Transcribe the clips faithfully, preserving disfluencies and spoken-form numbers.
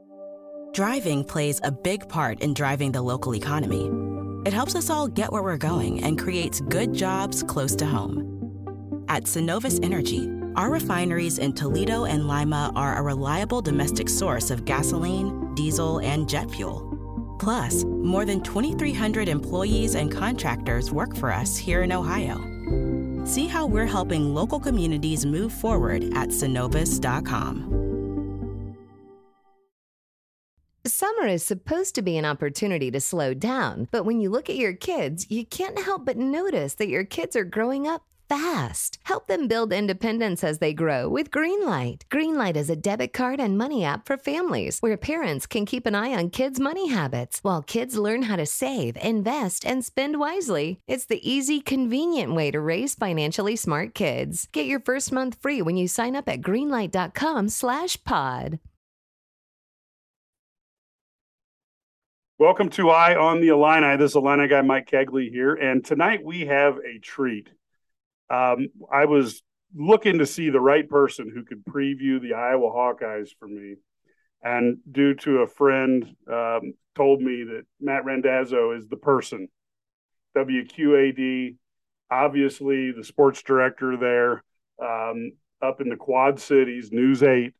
Driving plays a big part in driving the local economy. It helps us all get where we're going and creates good jobs close to home. At Synovus Energy, our refineries in Toledo and Lima are a reliable domestic source of gasoline, diesel, and jet fuel. Plus, more than twenty-three hundred employees and contractors work for us here in Ohio. See how we're helping local communities move forward at Synovus dot com. Summer is supposed to be an opportunity to slow down, but when you look at your kids, you can't help but notice that your kids are growing up fast. Help them build independence as they grow with Greenlight. Greenlight is a debit card and money app for families where parents can keep an eye on kids' money habits while kids learn how to save, invest, and spend wisely. It's the easy, convenient way to raise financially smart kids. Get your first month free when you sign up at greenlight dot com slash pod. Welcome to Eye on the Illini. This is Illini guy Mike Kegley here, and tonight we have a treat. Um, I was looking to see the right person who could preview the Iowa Hawkeyes for me, and due to a friend um, told me that Matt Randazzo is the person. W Q A D, obviously the sports director there, um, up in the Quad Cities, News eight.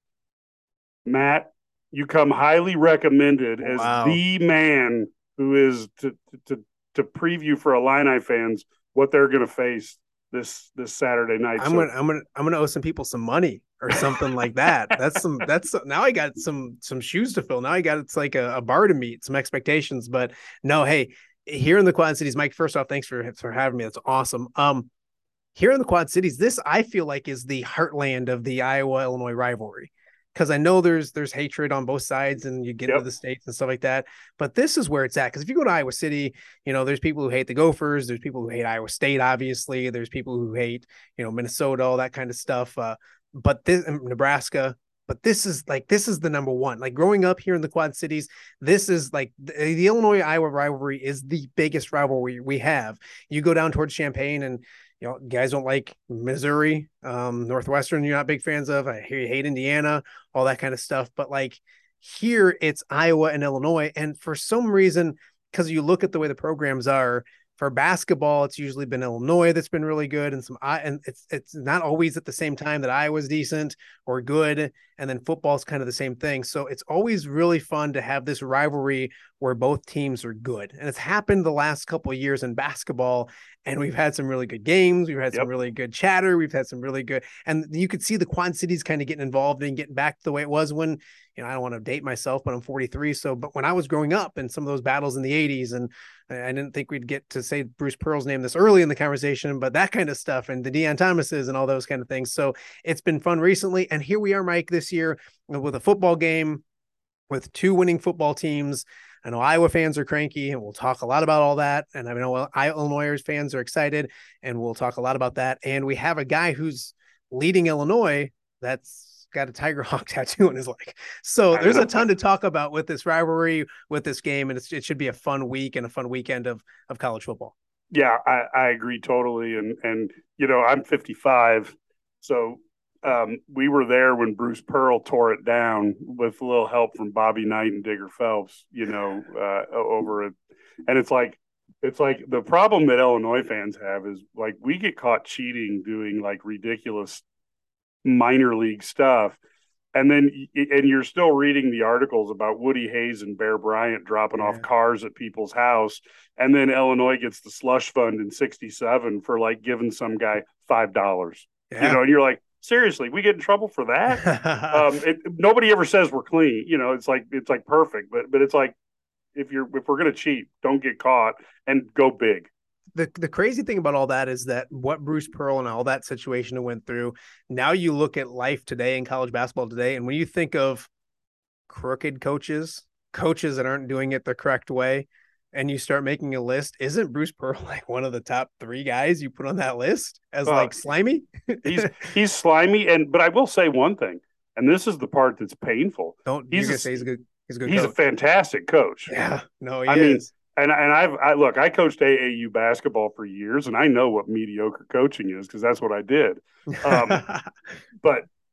Matt, you come highly recommended as wow. the man who is to to to preview for Illini fans what they're going to face this this Saturday night. I'm so. gonna I'm gonna I'm gonna owe some people some money or something like that. That's some that's now I got some some shoes to fill. Now I got it's like a, a bar to meet, some expectations. But no, hey, here in the Quad Cities, Mike. First off, thanks for for having me. That's awesome. Um, here in the Quad Cities, this I feel like is the heartland of the Iowa Illinois rivalry. Because I know there's there's hatred on both sides and you get yep. into the states and stuff like that. But this is where it's at. Because if you go to Iowa City, you know, there's people who hate the Gophers. There's people who hate Iowa State, obviously. There's people who hate, you know, Minnesota, all that kind of stuff. Uh, but this Nebraska. But this is like this is the number one. Like growing up here in the Quad Cities, this is like the, the Illinois-Iowa rivalry is the biggest rivalry we have. You go down towards Champaign and you know, guys don't like Missouri, um, Northwestern, you're not big fans of. I hear you hate Indiana, all that kind of stuff. But like here, it's Iowa and Illinois. And for some reason, because you look at the way the programs are, for basketball, it's usually been Illinois that's been really good. And some and it's it's not always at the same time that Iowa's decent or good. And then football's kind of the same thing. So it's always really fun to have this rivalry where both teams are good. And it's happened the last couple of years in basketball. And we've had some really good games. We've had some yep. really good chatter. We've had some really good, and you could see the Quad Cities kind of getting involved and getting back to the way it was when, you know, I don't want to date myself, but I'm forty-three. So, but when I was growing up in some of those battles in the eighties, and I didn't think we'd get to say Bruce Pearl's name this early in the conversation, but that kind of stuff and the Deion Thomases and all those kind of things. So it's been fun recently. And here we are, Mike, this year with a football game with two winning football teams. I know Iowa fans are cranky, and we'll talk a lot about all that. And I know Illinois fans are excited, and we'll talk a lot about that. And we have a guy who's leading Illinois that's got a Tiger Hawk tattoo on his leg. So there's a ton to talk about with this rivalry, with this game, and it's, it should be a fun week and a fun weekend of of college football. Yeah, I, I agree totally. And, and you know, I'm fifty-five, so Um, we were there when Bruce Pearl tore it down with a little help from Bobby Knight and Digger Phelps, you know, uh, over it. And it's like, it's like the problem that Illinois fans have is like, we get caught cheating, doing like ridiculous minor league stuff. And then, and you're still reading the articles about Woody Hayes and Bear Bryant dropping yeah. off cars at people's house. And then Illinois gets the slush fund in sixty-seven for like giving some guy five dollars, yeah. you know, and you're like, seriously, we get in trouble for that. um, it, nobody ever says we're clean. You know, it's like it's like perfect, but but it's like if you're if we're gonna cheat, don't get caught and go big. The the crazy thing about all that is that what Bruce Pearl and all that situation went through. Now you look at life today in college basketball today, and when you think of crooked coaches, coaches that aren't doing it the correct way, and you start making a list, isn't Bruce Pearl like one of the top three guys you put on that list as uh, like slimy? he's he's slimy, and but I will say one thing, and this is the part that's painful. Don't he's you a, say he's a good he's a good he's coach. a fantastic coach. Yeah, no, he I is. mean, and and I've I look, I coached A A U basketball for years, and I know what mediocre coaching is because that's what I did. Um, but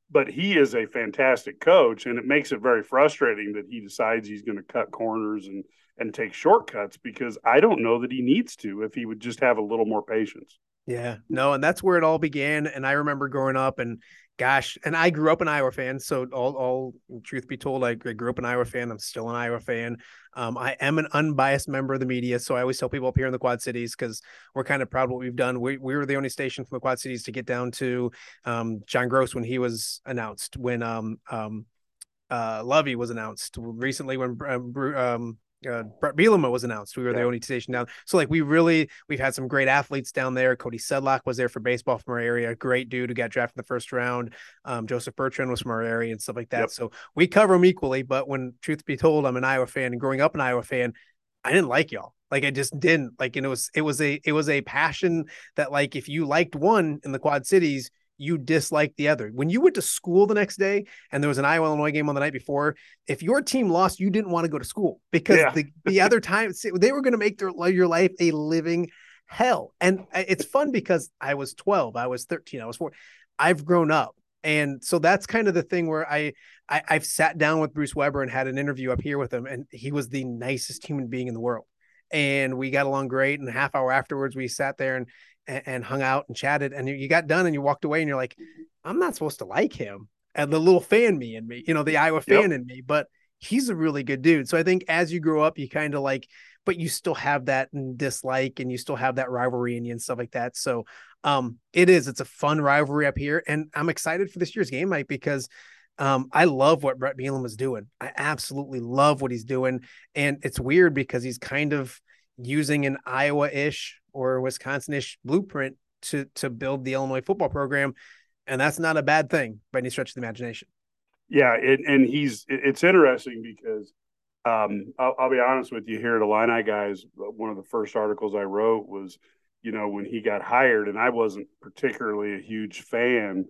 but he is a fantastic coach, and it makes it very frustrating that he decides he's going to cut corners and and take shortcuts, because I don't know that he needs to if he would just have a little more patience. Yeah, no, and that's where it all began. And I remember growing up, and gosh, and I grew up an Iowa fan. So all, all truth be told, I, I grew up an Iowa fan. I'm still an Iowa fan. Um, I am an unbiased member of the media. So I always tell people up here in the Quad Cities, because we're kind of proud of what we've done. We, we were the only station from the Quad Cities to get down to um, John Gross when he was announced, when um, um, uh, Lovey was announced recently, when um, um uh, Brett Bielema was announced. We were yeah. the only station down. So like we really, we've had some great athletes down there. Cody Sedlock was there for baseball from our area. Great dude who got drafted in the first round. Um, Joseph Bertrand was from our area and stuff like that. Yep. So we cover them equally. But when truth be told, I'm an Iowa fan, and growing up an Iowa fan, I didn't like y'all. Like I just didn't like, and it was, it was a, it was a passion that like, if you liked one in the Quad Cities, you dislike the other. When you went to school the next day and there was an Iowa Illinois game on the night before, if your team lost, you didn't want to go to school, because yeah. the, the other time they were going to make their, your life a living hell. And it's fun because I was twelve, I was thirteen, I was four. I've grown up. And so that's kind of the thing where I, I I've sat down with Bruce Weber and had an interview up here with him, and he was the nicest human being in the world. And we got along great. And a half hour afterwards, we sat there and, and hung out and chatted, and you got done and you walked away and you're like, I'm not supposed to like him. And the little fan me in me, you know, the Iowa fan yep. in me, but he's a really good dude. So I think as you grow up, you kind of like, but you still have that dislike, and you still have that rivalry in you and stuff like that. So um, it is, it's a fun rivalry up here. And I'm excited for this year's game, Mike, because um, I love what Brett Bielema is doing. I absolutely love what he's doing. And it's weird because he's kind of using an Iowa-ish or Wisconsin-ish blueprint to to build the Illinois football program, and that's not a bad thing by any stretch of the imagination. Yeah, it, and he's it's interesting because um, I'll, I'll be honest with you, here at Illini Guys, one of the first articles I wrote was, you know, when he got hired, and I wasn't particularly a huge fan,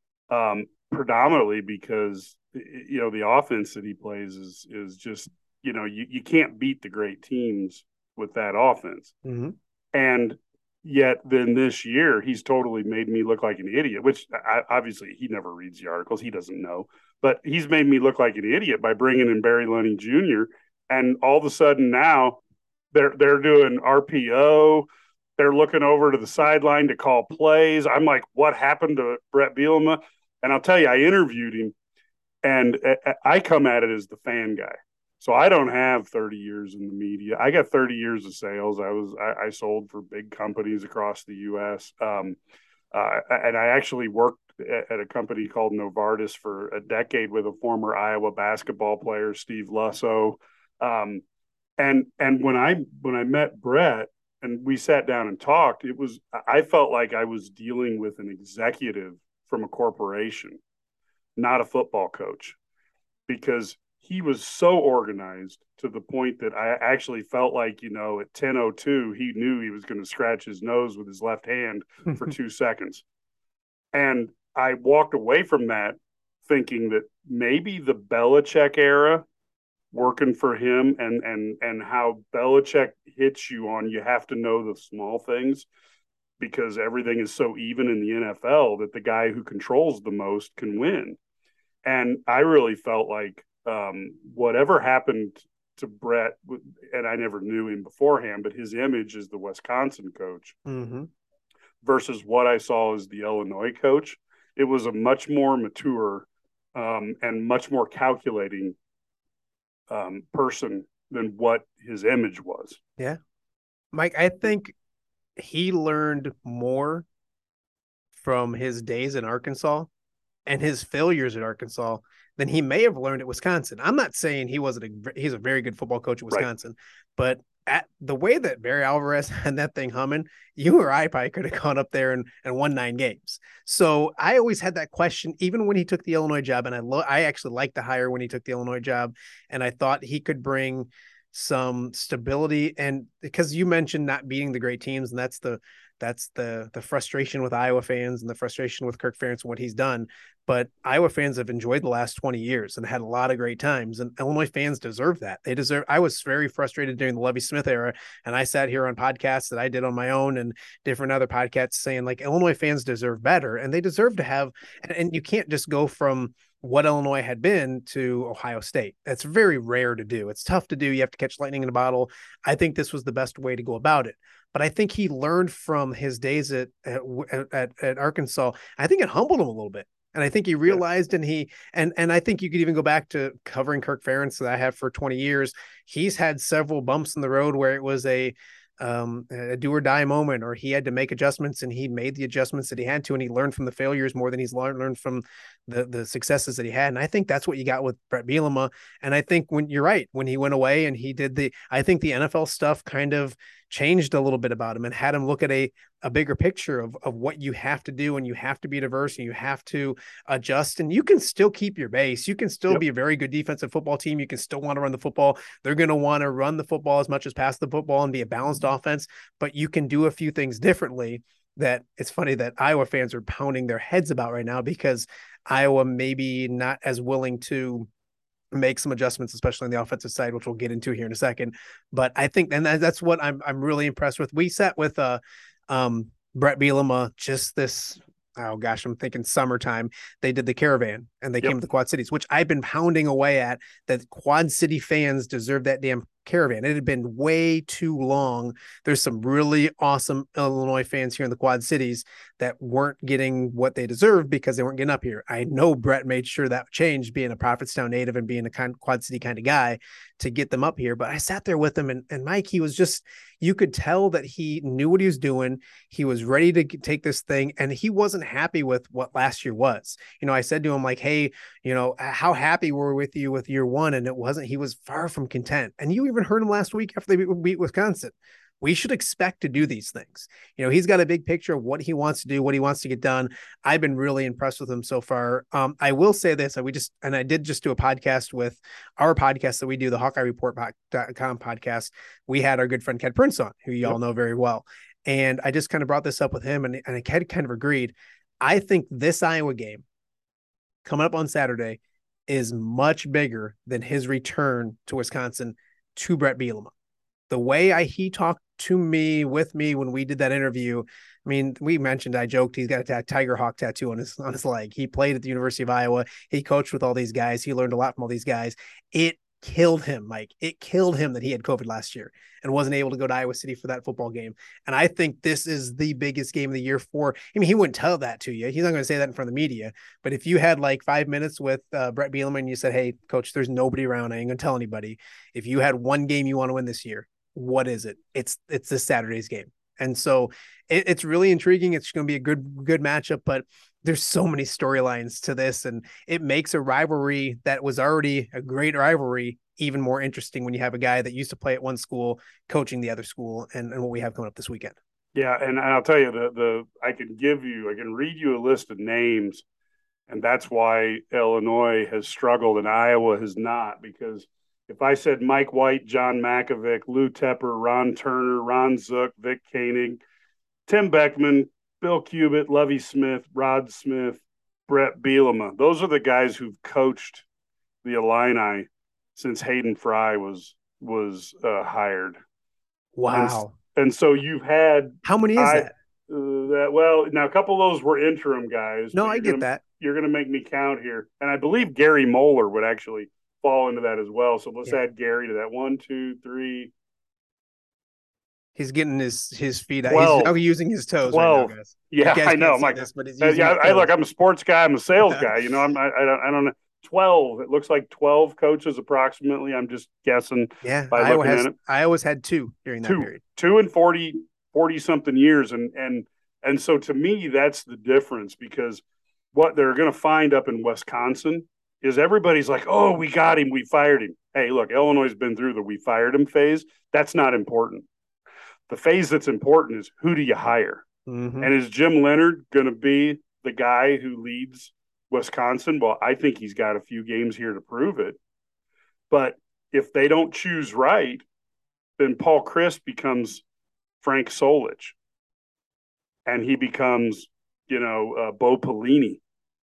um, predominantly because, you know, the offense that he plays is is just, you know, you, you can't beat the great teams with that offense. Mm-hmm. And yet then this year, he's totally made me look like an idiot, which I, obviously he never reads the articles. He doesn't know. But he's made me look like an idiot by bringing in Barry Lunney Junior And all of a sudden now they're they're doing R P O. They're looking over to the sideline to call plays. I'm like, what happened to Brett Bielema? And I'll tell you, I interviewed him, and I come at it as the fan guy. So I don't have thirty years in the media. I got thirty years of sales. I was I, I sold for big companies across the U S Um, uh, and I actually worked at, at a company called Novartis for a decade with a former Iowa basketball player, Steve Lusso. Um, and and when I when I met Brett and we sat down and talked, it was I felt like I was dealing with an executive from a corporation, not a football coach, because he was so organized to the point that I actually felt like, you know, at ten oh two, he knew he was going to scratch his nose with his left hand for two seconds. And I walked away from that thinking that maybe the Belichick era working for him and, and, and how Belichick hits you on, you have to know the small things, because everything is so even in the N F L that the guy who controls the most can win. And I really felt like, Um, whatever happened to Brett, and I never knew him beforehand, but his image as the Wisconsin coach mm-hmm. versus what I saw as the Illinois coach, it was a much more mature um, and much more calculating um, person than what his image was. Yeah. Mike, I think he learned more from his days in Arkansas and his failures at Arkansas than he may have learned at Wisconsin. I'm not saying he wasn't a, he's a very good football coach at Wisconsin, right. But at the way that Barry Alvarez had that thing humming, you or I probably could have gone up there and, and won nine games. So I always had that question, even when he took the Illinois job, and I lo- I actually liked the hire when he took the Illinois job, and I thought he could bring some stability. And because you mentioned not beating the great teams, and that's the That's the the frustration with Iowa fans and the frustration with Kirk Ferentz and what he's done. But Iowa fans have enjoyed the last twenty years and had a lot of great times. And Illinois fans deserve that. They deserve. I was very frustrated during the Lovie Smith era, and I sat here on podcasts that I did on my own and different other podcasts saying like Illinois fans deserve better, and they deserve to have. And, and you can't just go from what Illinois had been to Ohio State. That's very rare to do. It's tough to do. You have to catch lightning in a bottle. I think this was the best way to go about it. But I think he learned from his days at at, at, at Arkansas. I think it humbled him a little bit. And I think he realized, and he, and, and I think you could even go back to covering Kirk Ferentz that I have for twenty years. He's had several bumps in the road where it was a, um, a do or die moment, or he had to make adjustments, and he made the adjustments that he had to, and he learned from the failures more than he's learned, learned from the, the successes that he had. And I think that's what you got with Brett Bielema. And I think when you're right, when he went away and he did the, I think the N F L stuff kind of changed a little bit about him and had him look at a, a bigger picture of, of what you have to do, and you have to be diverse and you have to adjust, and you can still keep your base. You can still yep. be a very good defensive football team. You can still want to run the football. They're going to want to run the football as much as pass the football and be a balanced offense, but you can do a few things differently. That it's funny that Iowa fans are pounding their heads about right now, because Iowa maybe not as willing to make some adjustments, especially on the offensive side, which we'll get into here in a second. But I think, and that's what I'm, I'm really impressed with. We sat with uh, um, Brett Bielema just this, oh gosh, I'm thinking summertime. They did the caravan and they yep. came to the Quad Cities, which I've been pounding away at, that Quad City fans deserve that damn caravan. It had been way too long. There's some really awesome Illinois fans here in the Quad Cities that weren't getting what they deserved because they weren't getting up here. I know Brett made sure that changed, being a Prophetstown native and being a kind, Quad City kind of guy, to get them up here. But I sat there with him, and, and Mike, he was just, you could tell that he knew what he was doing. He was ready to take this thing, and he wasn't happy with what last year was. You know, I said to him like, hey, you know, how happy were we with you with year one? And it wasn't, he was far from content. And you even heard him last week after they beat Wisconsin. We should expect to do these things. You know, he's got a big picture of what he wants to do, what he wants to get done. I've been really impressed with him so far. Um, I will say this, we just, and I did just do a podcast with our podcast that we do, the Hawkeye Report dot com podcast. We had our good friend Ken Prince on, who y'all yep. know very well. And I just kind of brought this up with him, and, and Ken kind of agreed. I think this Iowa game coming up on Saturday is much bigger than his return to Wisconsin to Brett Bielema. The way I, he talked to me, with me, when we did that interview, I mean, we mentioned, I joked, he's got a Tiger Hawk tattoo on his, on his leg. He played at the University of Iowa. He coached with all these guys. He learned a lot from all these guys. It killed him, Mike. It killed him that he had COVID last year and wasn't able to go to Iowa City for that football game. And I think this is the biggest game of the year for, I mean, he wouldn't tell that to you. He's not going to say that in front of the media. But if you had like five minutes with uh, Brett Bielema and you said, hey, coach, there's nobody around, I ain't going to tell anybody. If you had one game you want to win this year, what is it? It's it's this Saturday's game. And so it, it's really intriguing. It's going to be a good, good matchup, but there's so many storylines to this, and it makes a rivalry that was already a great rivalry even more interesting when you have a guy that used to play at one school coaching the other school, and, and what we have coming up this weekend. Yeah. And I'll tell you, the, the, I can give you, I can read you a list of names, and that's why Illinois has struggled and Iowa has not, because if I said Mike White, John Makovic, Lou Tepper, Ron Turner, Ron Zook, Vic Koenig, Tim Beckman, Bill Cubit, Lovie Smith, Rod Smith, Brett Bielema, those are the guys who've coached the Illini since Hayden Fry was was uh, hired. Wow. And, and so you've had – How many is I, that? Uh, that? Well, now a couple of those were interim guys. No, I get gonna, that. You're going to make me count here. And I believe Gary Moeller would actually – fall into that as well. So let's yeah. add Gary to that. One, two, three. He's getting his his feet out. twelve. He's now using his toes twelve. Right now, guys. Yeah, guys I know. I'm like, this, but he's uh, yeah, I look, I'm a sports guy. I'm a sales guy. You know, I'm, I, I don't, I don't know. twelve. It looks like twelve coaches approximately. I'm just guessing. Yeah. By Iowa looking has, at it. I always had two during that two, period. Two and forty, forty something years. And, and, and so to me, that's the difference, because what they're going to find up in Wisconsin is everybody's like, oh, we got him, we fired him. Hey, look, Illinois has been through the we fired him phase. That's not important. The phase that's important is, who do you hire? Mm-hmm. And is Jim Leonard going to be the guy who leads Wisconsin? Well, I think he's got a few games here to prove it. But if they don't choose right, then Paul Chryst becomes Frank Solich. and he becomes, you know, uh, Bo Pelini.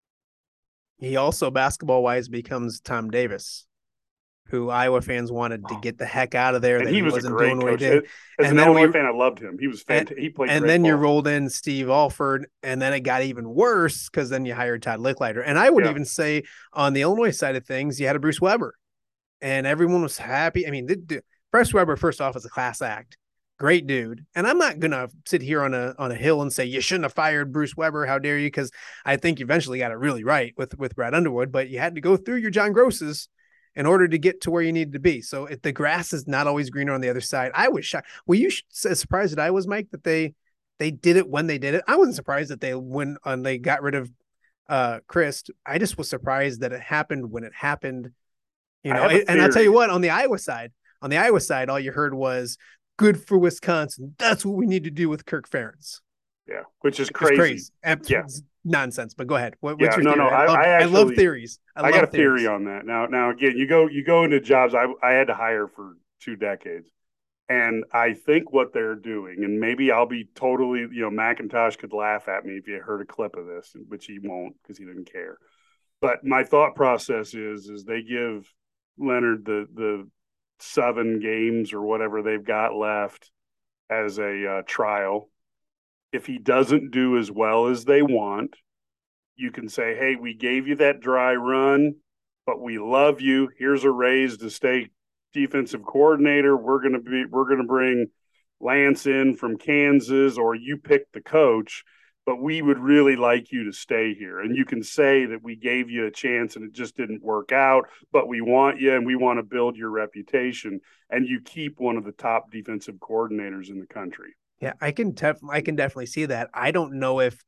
He also, basketball-wise, becomes Tom Davis, who Iowa fans wanted to get the heck out of there. And that he, he was wasn't a great doing what coach. he did. As and an Illinois we, fan, I loved him. He was fantastic. He played and great then ball. you rolled in Steve Alford, and then it got even worse because then you hired Todd Licklider. And I would Yeah. even say on the Illinois side of things, you had a Bruce Weber, and everyone was happy. I mean, the, the, Bruce Weber, first off, is a class act. Great dude. And I'm not going to sit here on a on a hill and say you shouldn't have fired Bruce Weber. How dare you? Because I think you eventually got it really right with, with Brad Underwood, but you had to go through your John Grosses in order to get to where you needed to be. So if the grass is not always greener on the other side, I was shocked. Were you as surprised that I was, Mike, that they they did it when they did it? I wasn't surprised that they when uh, they got rid of uh, Chryst. I just was surprised that it happened when it happened. You know, and I'll tell you what, on the Iowa side, on the Iowa side, all you heard was good for Wisconsin. That's what we need to do with Kirk Ferentz. Yeah, which is which crazy. Is crazy. Yeah. Nonsense. But go ahead. What, yeah, what's your no, theory? no. I, I, love, I, actually, I love theories. I, I love got a theories. theory on that. Now, now again, you go you go into jobs. I I had to hire for two decades, and I think what they're doing, and maybe I'll be totally, you know, McIntosh could laugh at me if you heard a clip of this, which he won't because he didn't care. But my thought process is is they give Leonard the the seven games or whatever they've got left as a uh, trial. If he doesn't do as well as they want, you can say, hey, we gave you that dry run, but we love you. Here's a raise to stay defensive coordinator. We're going to be, we're going to bring Lance in from Kansas, or you pick the coach, but we would really like you to stay here. And you can say that we gave you a chance and it just didn't work out, but we want you and we want to build your reputation. And you keep one of the top defensive coordinators in the country. Yeah, I can def- I can definitely see that. I don't know if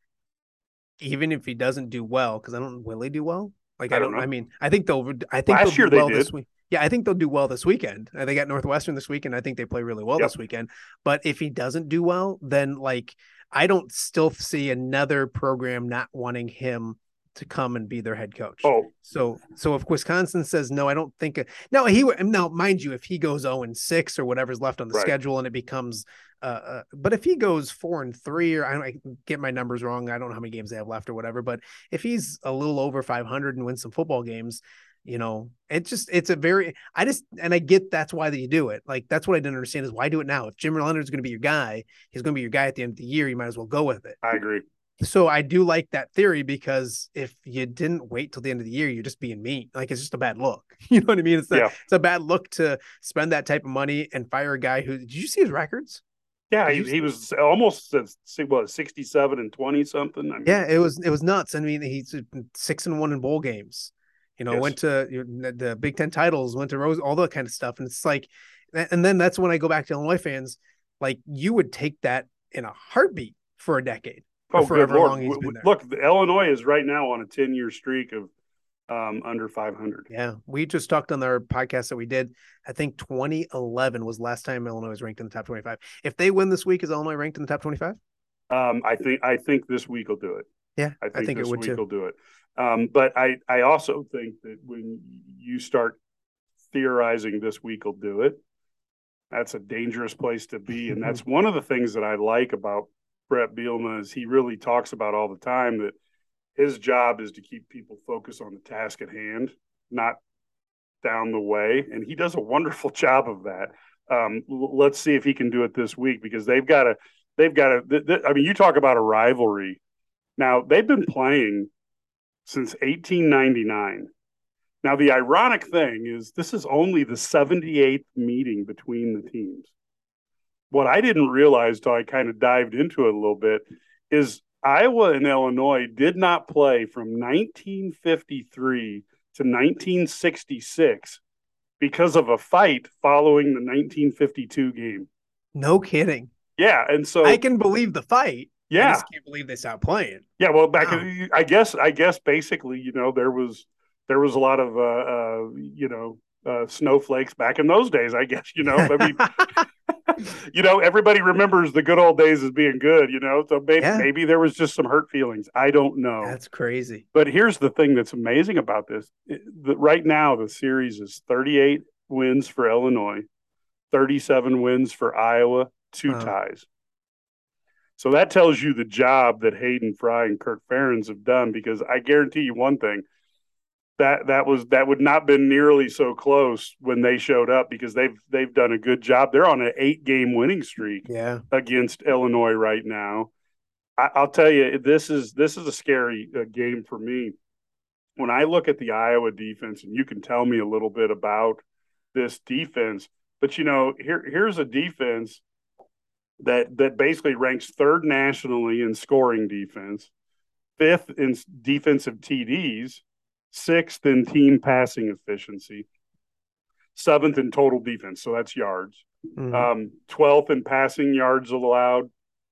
even if he doesn't do well, because I don't will he do well? Like I, I don't, don't I mean, I think they'll I think last they'll year do well they did. this week. Yeah, I think they'll do well this weekend. They got Northwestern this weekend. I think they play really well yep. this weekend. But if he doesn't do well, then like I don't still see another program not wanting him to come and be their head coach. Oh, so so if Wisconsin says no, I don't think no he now mind you, if he goes oh and six or whatever's left on the right. schedule and it becomes uh, uh but if he goes four and three or I don't I get my numbers wrong, I don't know how many games they have left or whatever, but if he's a little over five hundred and wins some football games, you know, it just it's a very I just and I get that's why that you do it. Like that's what I didn't understand is why do it now? If Jim Leonard's going to be your guy, he's going to be your guy at the end of the year. You might as well go with it. I agree. So I do like that theory because if you didn't wait till the end of the year, you're just being mean. Like it's just a bad look. You know what I mean? It's a, yeah. it's a bad look to spend that type of money and fire a guy who. Did you see his records? Yeah, he, he was almost what sixty-seven and twenty something. I mean, yeah, it was it was nuts. I mean, he's six and one in bowl games. You know, yes. went to you know, the Big Ten titles, went to Rose, all that kind of stuff. And it's like, and then that's when I go back to Illinois fans. Like you would take that in a heartbeat for a decade. Oh, good Lord. Look, Illinois is right now on a ten-year streak of um, under five hundred. Yeah, we just talked on our podcast that we did. I think twenty eleven was the last time Illinois was ranked in the top twenty-five. If they win this week, is Illinois ranked in the top twenty-five? Um, I think I think this week will do it. Yeah, I think, I think this it would week too. will do it. Um, but I, I also think that when you start theorizing this week will do it, that's a dangerous place to be. And that's one of the things that I like about Brett Bielema is he really talks about all the time that his job is to keep people focused on the task at hand, not down the way. And he does a wonderful job of that. Um, l- let's see if he can do it this week because they've got to, they've got to, th- th- I mean, you talk about a rivalry. Now they've been playing since eighteen ninety-nine. Now, the ironic thing is this is only the seventy-eighth meeting between the teams. What I didn't realize till I kind of dived into it a little bit is Iowa and Illinois did not play from nineteen fifty-three to nineteen sixty-six because of a fight following the nineteen fifty-two game. No kidding. Yeah, and so I can believe the fight. Yeah, I just can't believe they stopped playing. Yeah, well, back wow. in, I guess I guess basically, you know, there was there was a lot of uh, uh you know uh, snowflakes back in those days. I guess you know, I mean, you know, everybody remembers the good old days as being good. You know, so maybe yeah. maybe there was just some hurt feelings. I don't know. That's crazy. But here's the thing that's amazing about this: the, right now the series is thirty-eight wins for Illinois, thirty-seven wins for Iowa, two wow. ties. So that tells you the job that Hayden Fry and Kirk Ferentz have done, because I guarantee you one thing, that that was that would not been nearly so close when they showed up, because they've they've done a good job. They're on an eight game winning streak yeah. against Illinois right now. I, I'll tell you, this is this is a scary uh, game for me. When I look at the Iowa defense, and you can tell me a little bit about this defense, but you know, here here's a defense that that basically ranks third nationally in scoring defense, fifth in defensive T Ds, sixth in team passing efficiency, seventh in total defense, so that's yards, mm-hmm. um, twelfth in passing yards allowed.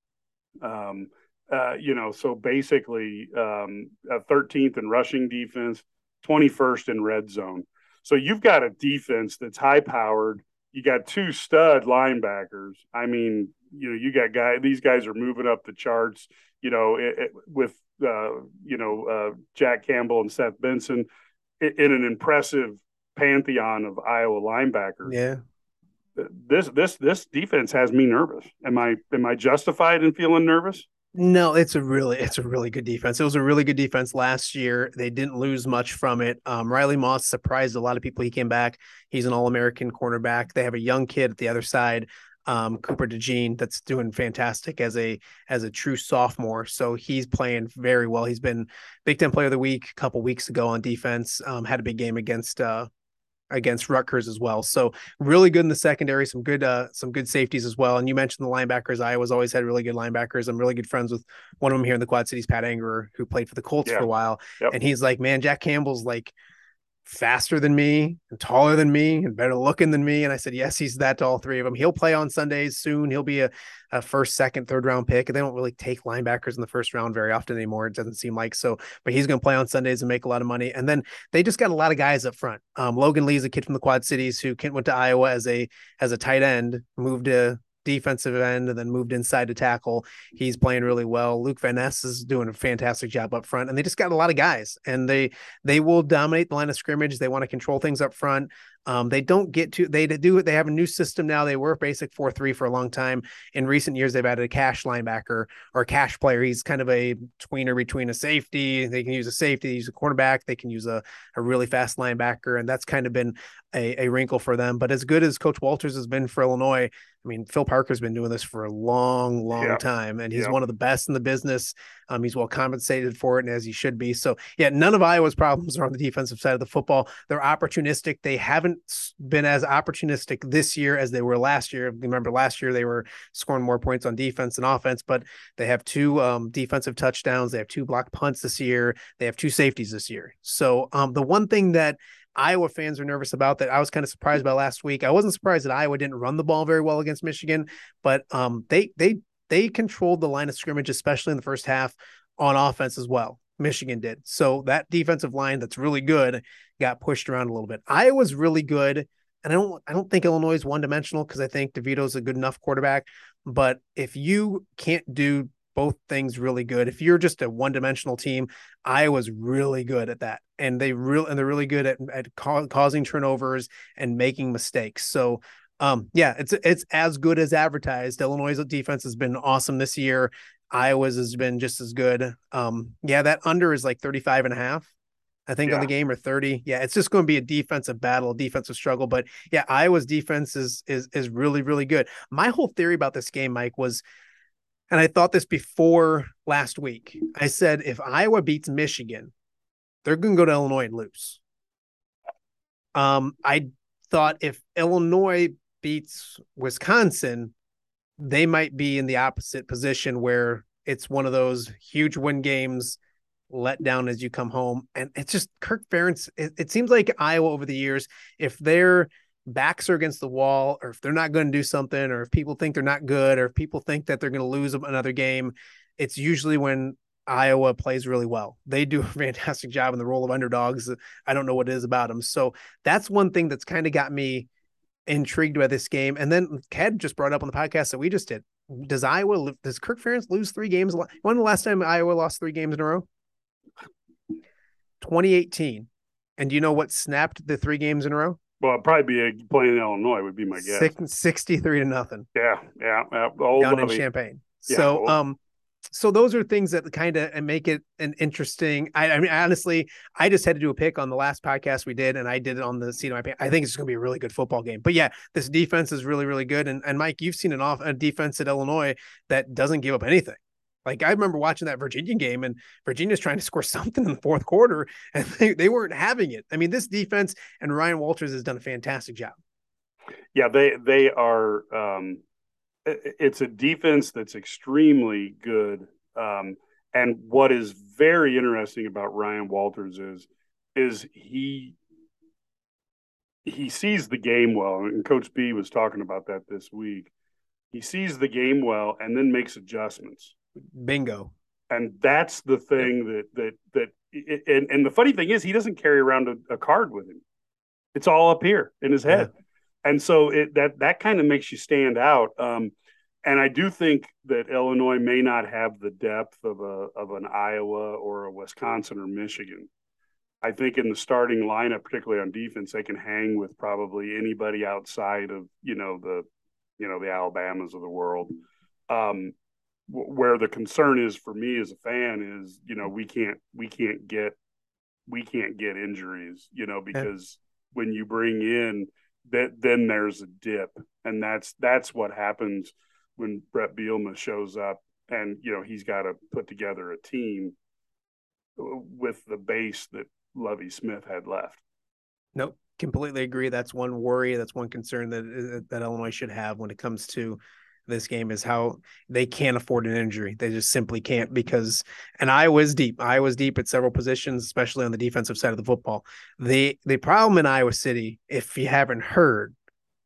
Um, uh, you know, so basically um, uh, thirteenth in rushing defense, twenty-first in red zone. So you've got a defense that's high-powered. You got two stud linebackers. I mean, you know, you got guys. These guys are moving up the charts. You know, it, it, with uh, you know uh, Jack Campbell and Seth Benson in, in an impressive pantheon of Iowa linebackers. Yeah, this this this defense has me nervous. Am I am I justified in feeling nervous? No, it's a really it's a really good defense. It was a really good defense last year. They didn't lose much from it. Um, Riley Moss surprised a lot of people. He came back. He's an All-American cornerback. They have a young kid at the other side, um, Cooper DeJean, that's doing fantastic as a as a true sophomore. So he's playing very well. He's been Big Ten Player of the Week a couple weeks ago on defense. Um, had a big game against uh, against Rutgers as well. So really good in the secondary, some good, uh, some good safeties as well. And you mentioned the linebackers. Iowa's always had really good linebackers. I'm really good friends with one of them here in the Quad Cities, Pat Angerer, who played for the Colts yeah. for a while. Yep. And he's like, man, Jack Campbell's like faster than me and taller than me and better looking than me. And I said, yes, he's that to all three of them. He'll play on Sundays soon. He'll be a, a first, second, third round pick. And they don't really take linebackers in the first round very often anymore. It doesn't seem like so, but he's going to play on Sundays and make a lot of money. And then they just got a lot of guys up front. Um, Logan Lee's a kid from the Quad Cities who went to Iowa as a, as a tight end, moved to defensive end and then moved inside to tackle. He's playing really well. Luke Van Ness is doing a fantastic job up front, and they just got a lot of guys, and they they will dominate the line of scrimmage. They want to control things up front. Um, they don't get to, they do it. They have a new system now. They were basic four three for a long time. In recent years, they've added a cash linebacker or a cash player. He's kind of a tweener between a safety. They can use a safety, they use a quarterback. They can use a, a really fast linebacker. And that's kind of been a, a wrinkle for them. But as good as Coach Walters has been for Illinois, I mean, Phil Parker's been doing this for a long, long yeah. time, and he's yeah. one of the best in the business. Um, he's well compensated for it, and as he should be. So, yeah, none of Iowa's problems are on the defensive side of the football. They're opportunistic. They haven't been as opportunistic this year as they were last year. Remember, last year they were scoring more points on defense than offense, but they have two um, defensive touchdowns. They have two block punts this year. They have two safeties this year. So um, the one thing that Iowa fans are nervous about that I was kind of surprised by last week. I wasn't surprised that Iowa didn't run the ball very well against Michigan, but um, they they they controlled the line of scrimmage, especially in the first half on offense as well. Michigan did. So that defensive line that's really good got pushed around a little bit. Iowa's really good, and I don't I don't think Illinois is one dimensional because I think DeVito's a good enough quarterback. But if you can't do both things really good, if you're just a one-dimensional team, Iowa's really good at that, and they real and they're really good at at ca- causing turnovers and making mistakes. So, um, yeah, it's it's as good as advertised. Illinois' defense has been awesome this year. Iowa's has been just as good. Um, yeah, that under is like thirty-five and a half, I think, yeah. on the game, or thirty. Yeah, it's just going to be a defensive battle, a defensive struggle. But yeah, Iowa's defense is is is really really good. My whole theory about this game, Mike, was. And I thought this before last week. I said, if Iowa beats Michigan, they're going to go to Illinois and lose. Um, I thought if Illinois beats Wisconsin, they might be in the opposite position where it's one of those huge win games, let down as you come home. And it's just Kirk Ferentz. It, it seems like Iowa over the years, if they're backs are against the wall, or if they're not going to do something, or if people think they're not good, or if people think that they're going to lose another game, it's usually when Iowa plays really well. They do a fantastic job in the role of underdogs. I don't know what it is about them. So that's one thing that's kind of got me intrigued by this game. And then Ked just brought up on the podcast that we just did. Does Iowa, does Kirk Ferentz lose three games? When was the last time Iowa lost three games in a row? twenty eighteen. And do you know what snapped the three games in a row? Well, it'd probably be a, playing in Illinois would be my guess. Six, sixty-three to nothing. Yeah, yeah. yeah. Old Down Lovey. in Champaign. Yeah, So, well, um, so those are things that kind of make it an interesting. I, I mean, honestly, I just had to do a pick on the last podcast we did, and I did it on the seat of my pants. I think it's going to be a really good football game. But yeah, this defense is really, really good. And and Mike, you've seen an off a defense at Illinois that doesn't give up anything. Like I remember watching that Virginia game, and Virginia's trying to score something in the fourth quarter, and they, they weren't having it. I mean, this defense and Ryan Walters has done a fantastic job. Yeah, they they are. Um, it's a defense that's extremely good. Um, and what is very interesting about Ryan Walters is is he he sees the game well, and Coach B was talking about that this week. He sees the game well and then makes adjustments. Bingo. And that's the thing yep. that that that and, and the funny thing is he doesn't carry around a, a card with him. It's all up here in his head. Yeah. And so it that that kind of makes you stand out. Um, and I do think that Illinois may not have the depth of a of an Iowa or a Wisconsin or Michigan. I think in the starting lineup, particularly on defense, they can hang with probably anybody outside of, you know, the, you know, the Alabamas of the world. Um, where the concern is for me as a fan is, you know, we can't we can't get we can't get injuries, you know, because yeah. when you bring in that, then there's a dip, and that's that's what happens when Brett Bielema shows up, and you know he's got to put together a team with the base that Lovie Smith had left. Nope, completely agree. That's one worry. That's one concern that that Illinois should have when it comes to this game, is how they can't afford an injury. They just simply can't, because, and Iowa's deep. Iowa's deep at several positions, especially on the defensive side of the football. The the problem in Iowa City, if you haven't heard,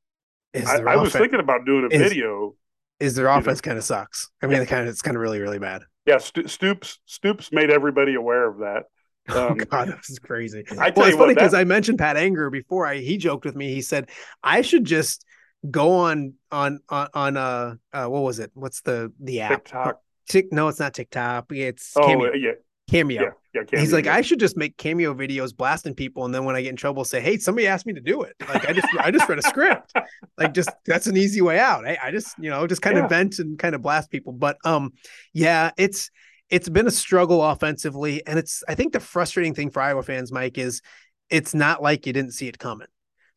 is I, I was thinking about doing a is, video. Is their offense kind of sucks. I mean, yeah. it kind of it's kind of really, really bad. Yeah, Stoops Stoops made everybody aware of that. Um, oh God, this is crazy. I well, it's funny because that... I mentioned Pat Anger before. I he joked with me. He said I should just go on on on on uh, uh what was it? What's the the app? TikTok. Tick? No, it's not TikTok. It's oh Cameo. yeah. Cameo. Yeah, yeah, Cameo. He's like, yeah. I should just make Cameo videos blasting people, and then when I get in trouble, say, "Hey, somebody asked me to do it." Like I just, I just read a script. Like, just that's an easy way out. I, I just, you know, just kind yeah. of vent and kind of blast people. But um, yeah, it's it's been a struggle offensively, and it's I think the frustrating thing for Iowa fans, Mike, is it's not like you didn't see it coming.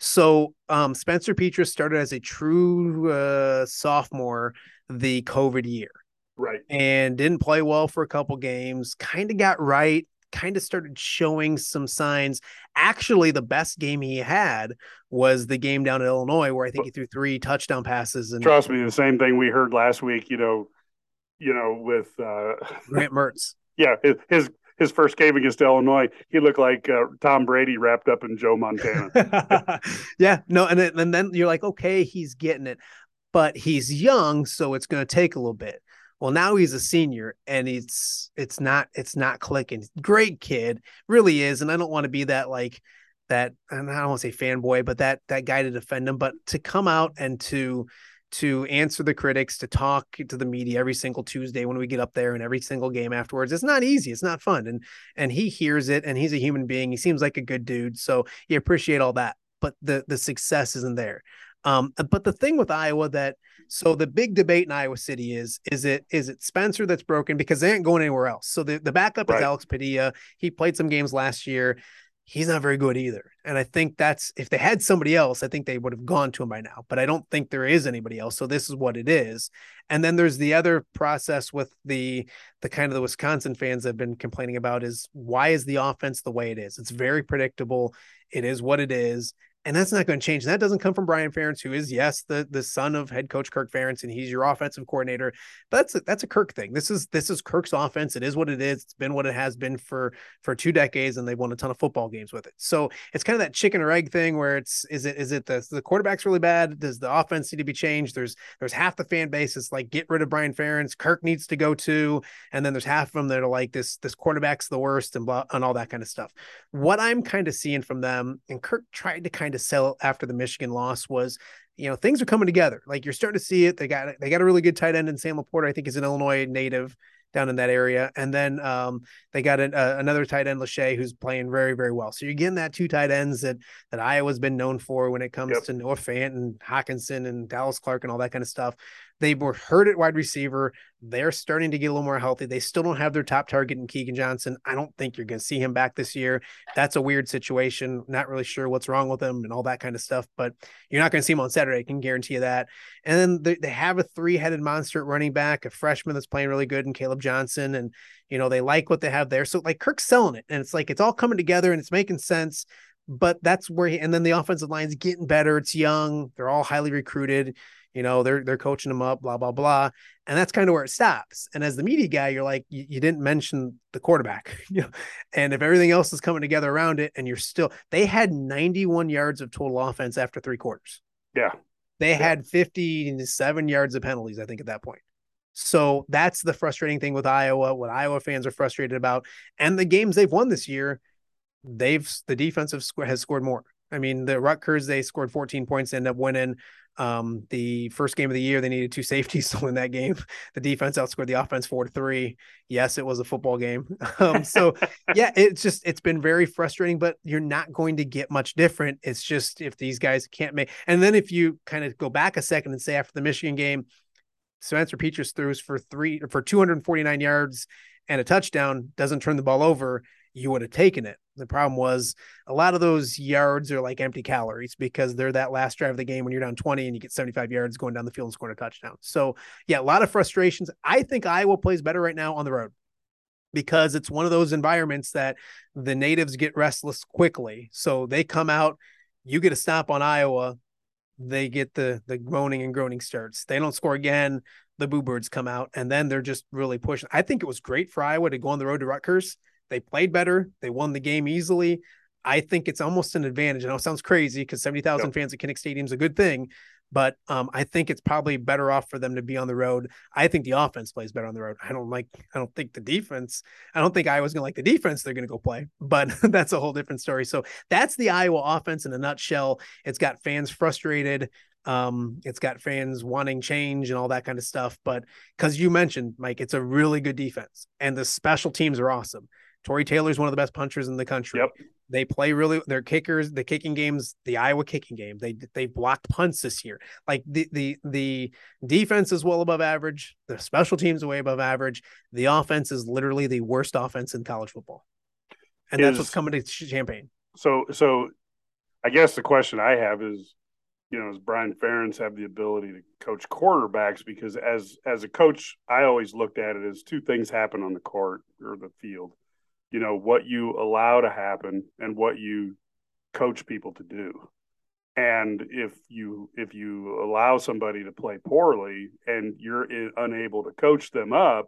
So um, Spencer Petras started as a true uh, sophomore the COVID year. Right. And didn't play well for a couple games, kind of got right, kind of started showing some signs. Actually, the best game he had was the game down in Illinois, where I think he threw three touchdown passes. And trust me, the same thing we heard last week, you know, you know, with uh, Grant Mertz. Yeah. His, his, his first game against Illinois, he looked like uh, Tom Brady wrapped up in Joe Montana. yeah, no. And then, and then you're like, okay, he's getting it, but he's young. So it's going to take a little bit. Well, now he's a senior, and it's it's not it's not clicking. Great kid, really is, and I don't want to be that like that. And I don't want to say fanboy, but that that guy to defend him. But to come out and to to answer the critics, to talk to the media every single Tuesday when we get up there, and every single game afterwards, it's not easy. It's not fun, and and he hears it, and he's a human being. He seems like a good dude, so you appreciate all that. But the the success isn't there. Um, but the thing with Iowa that, so the big debate in Iowa City is, is it, is it Spencer that's broken because they ain't going anywhere else. So the, the backup right. is Alex Padilla. He played some games last year. He's not very good either. And I think that's, if they had somebody else, I think they would have gone to him by now, but I don't think there is anybody else. So this is what it is. And then there's the other process with the, the kind of the Wisconsin fans have been complaining about is, why is the offense the way it is? It's very predictable. It is what it is. And that's not going to change. And that doesn't come from Brian Ferentz, who is, yes, the, the son of head coach Kirk Ferentz, and he's your offensive coordinator. But that's a, that's a Kirk thing. This is this is Kirk's offense. It is what it is. It's been what it has been for for two decades, and they've won a ton of football games with it. So it's kind of that chicken or egg thing where it's is it is it the the quarterback's really bad? Does the offense need to be changed? There's there's half the fan base is like, get rid of Brian Ferentz. Kirk needs to go too. And then there's half of them that are like, this this quarterback's the worst, and blah, and all that kind of stuff. What I'm kind of seeing from them, and Kirk tried to kind to sell after the Michigan loss, was, you know, things are coming together. Like, you're starting to see it. They got they got a really good tight end in Sam Laporta. I think is an Illinois native down in that area. And then um, they got an, uh, another tight end, Lachey, who's playing very, very well. So you're getting that two tight ends that that Iowa's been known for when it comes yep. to Noah Fant and Hawkinson and Dallas Clark and all that kind of stuff. They were hurt at wide receiver. They're starting to get a little more healthy. They still don't have their top target in Keegan Johnson. I don't think you're going to see him back this year. That's a weird situation. Not really sure what's wrong with him and all that kind of stuff, but you're not going to see him on Saturday. I can guarantee you that. And then they, they have a three-headed monster at running back, a freshman that's playing really good, and Caleb Johnson. And, you know, they like what they have there. So like Kirk's selling it, and it's like, it's all coming together and it's making sense. But that's where he, and then the offensive line's getting better. It's young. They're all highly recruited. You know, they're they're coaching them up, blah, blah, blah. And that's kind of where it stops. And as the media guy, you're like, you, you didn't mention the quarterback. You know, and if everything else is coming together around it, and you're still, they had ninety-one yards of total offense after three quarters. Yeah. They yeah. had fifty-seven yards of penalties, I think, at that point. So that's the frustrating thing with Iowa, what Iowa fans are frustrated about. And the games they've won this year, they've, the defensive score has scored more. I mean, the Rutgers, they scored fourteen points, ended up winning. Um, the first game of the year, they needed two safeties to win that game. The defense outscored the offense four to three. Yes, it was a football game. Um, so yeah, it's just, it's been very frustrating, but you're not going to get much different. It's just, if these guys can't make, and then if you kind of go back a second and say after the Michigan game, Spencer Petras throws for three, for two hundred forty-nine yards and a touchdown, doesn't turn the ball over, you would have taken it. The problem was a lot of those yards are like empty calories because they're that last drive of the game when you're down twenty and you get seventy-five yards going down the field and scoring a touchdown. So yeah, a lot of frustrations. I think Iowa plays better right now on the road because it's one of those environments that the natives get restless quickly. So they come out, you get a stop on Iowa, they get the, the groaning and groaning starts. They don't score again. The Boo Birds come out, and then they're just really pushing. I think it was great for Iowa to go on the road to Rutgers. They played better. They won the game easily. I think it's almost an advantage. I know it sounds crazy because seventy thousand yep. fans at Kinnick Stadium is a good thing, but um, I think it's probably better off for them to be on the road. I think the offense plays better on the road. I don't like, I don't think the defense, I don't think Iowa's going to like the defense they're going to go play, but that's a whole different story. So that's the Iowa offense in a nutshell. It's got fans frustrated. Um, it's got fans wanting change and all that kind of stuff. But because you mentioned, Mike, it's a really good defense and the special teams are awesome. Torrey Taylor's one of the best punchers in the country. Yep. They play really, their kickers, the kicking games, the Iowa kicking game, they they blocked punts this year. Like the the the defense is well above average. The special teams are way above average. The offense is literally the worst offense in college football. And is, that's what's coming to Champaign. So so I guess the question I have is, you know, does Brian Ferentz have the ability to coach quarterbacks? Because as as a coach, I always looked at it as two things happen on the court or the field. You know, what you allow to happen and what you coach people to do. And if you if you allow somebody to play poorly and you're in, unable to coach them up,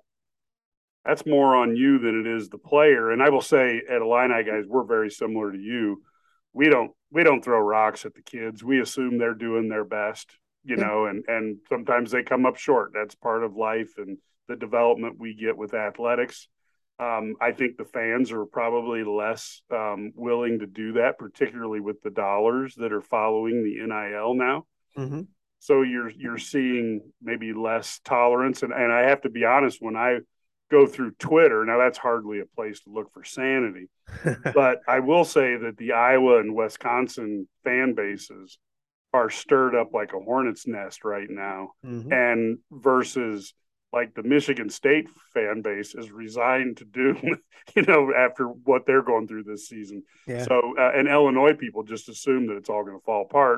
that's more on you than it is the player. And I will say at Illini, guys, we're very similar to you. We don't we don't throw rocks at the kids. We assume they're doing their best, you know, and and sometimes they come up short. That's part of life and the development we get with athletics. Um, I think the fans are probably less um, willing to do that, particularly with the dollars that are following the N I L now. Mm-hmm. So you're you're seeing maybe less tolerance. And, and I have to be honest, when I go through Twitter, now that's hardly a place to look for sanity. But I will say that the Iowa and Wisconsin fan bases are stirred up like a hornet's nest right now. Mm-hmm. And versus – like the Michigan State fan base is resigned to do, you know, after what they're going through this season. Yeah. So, uh, and Illinois people just assume that it's all going to fall apart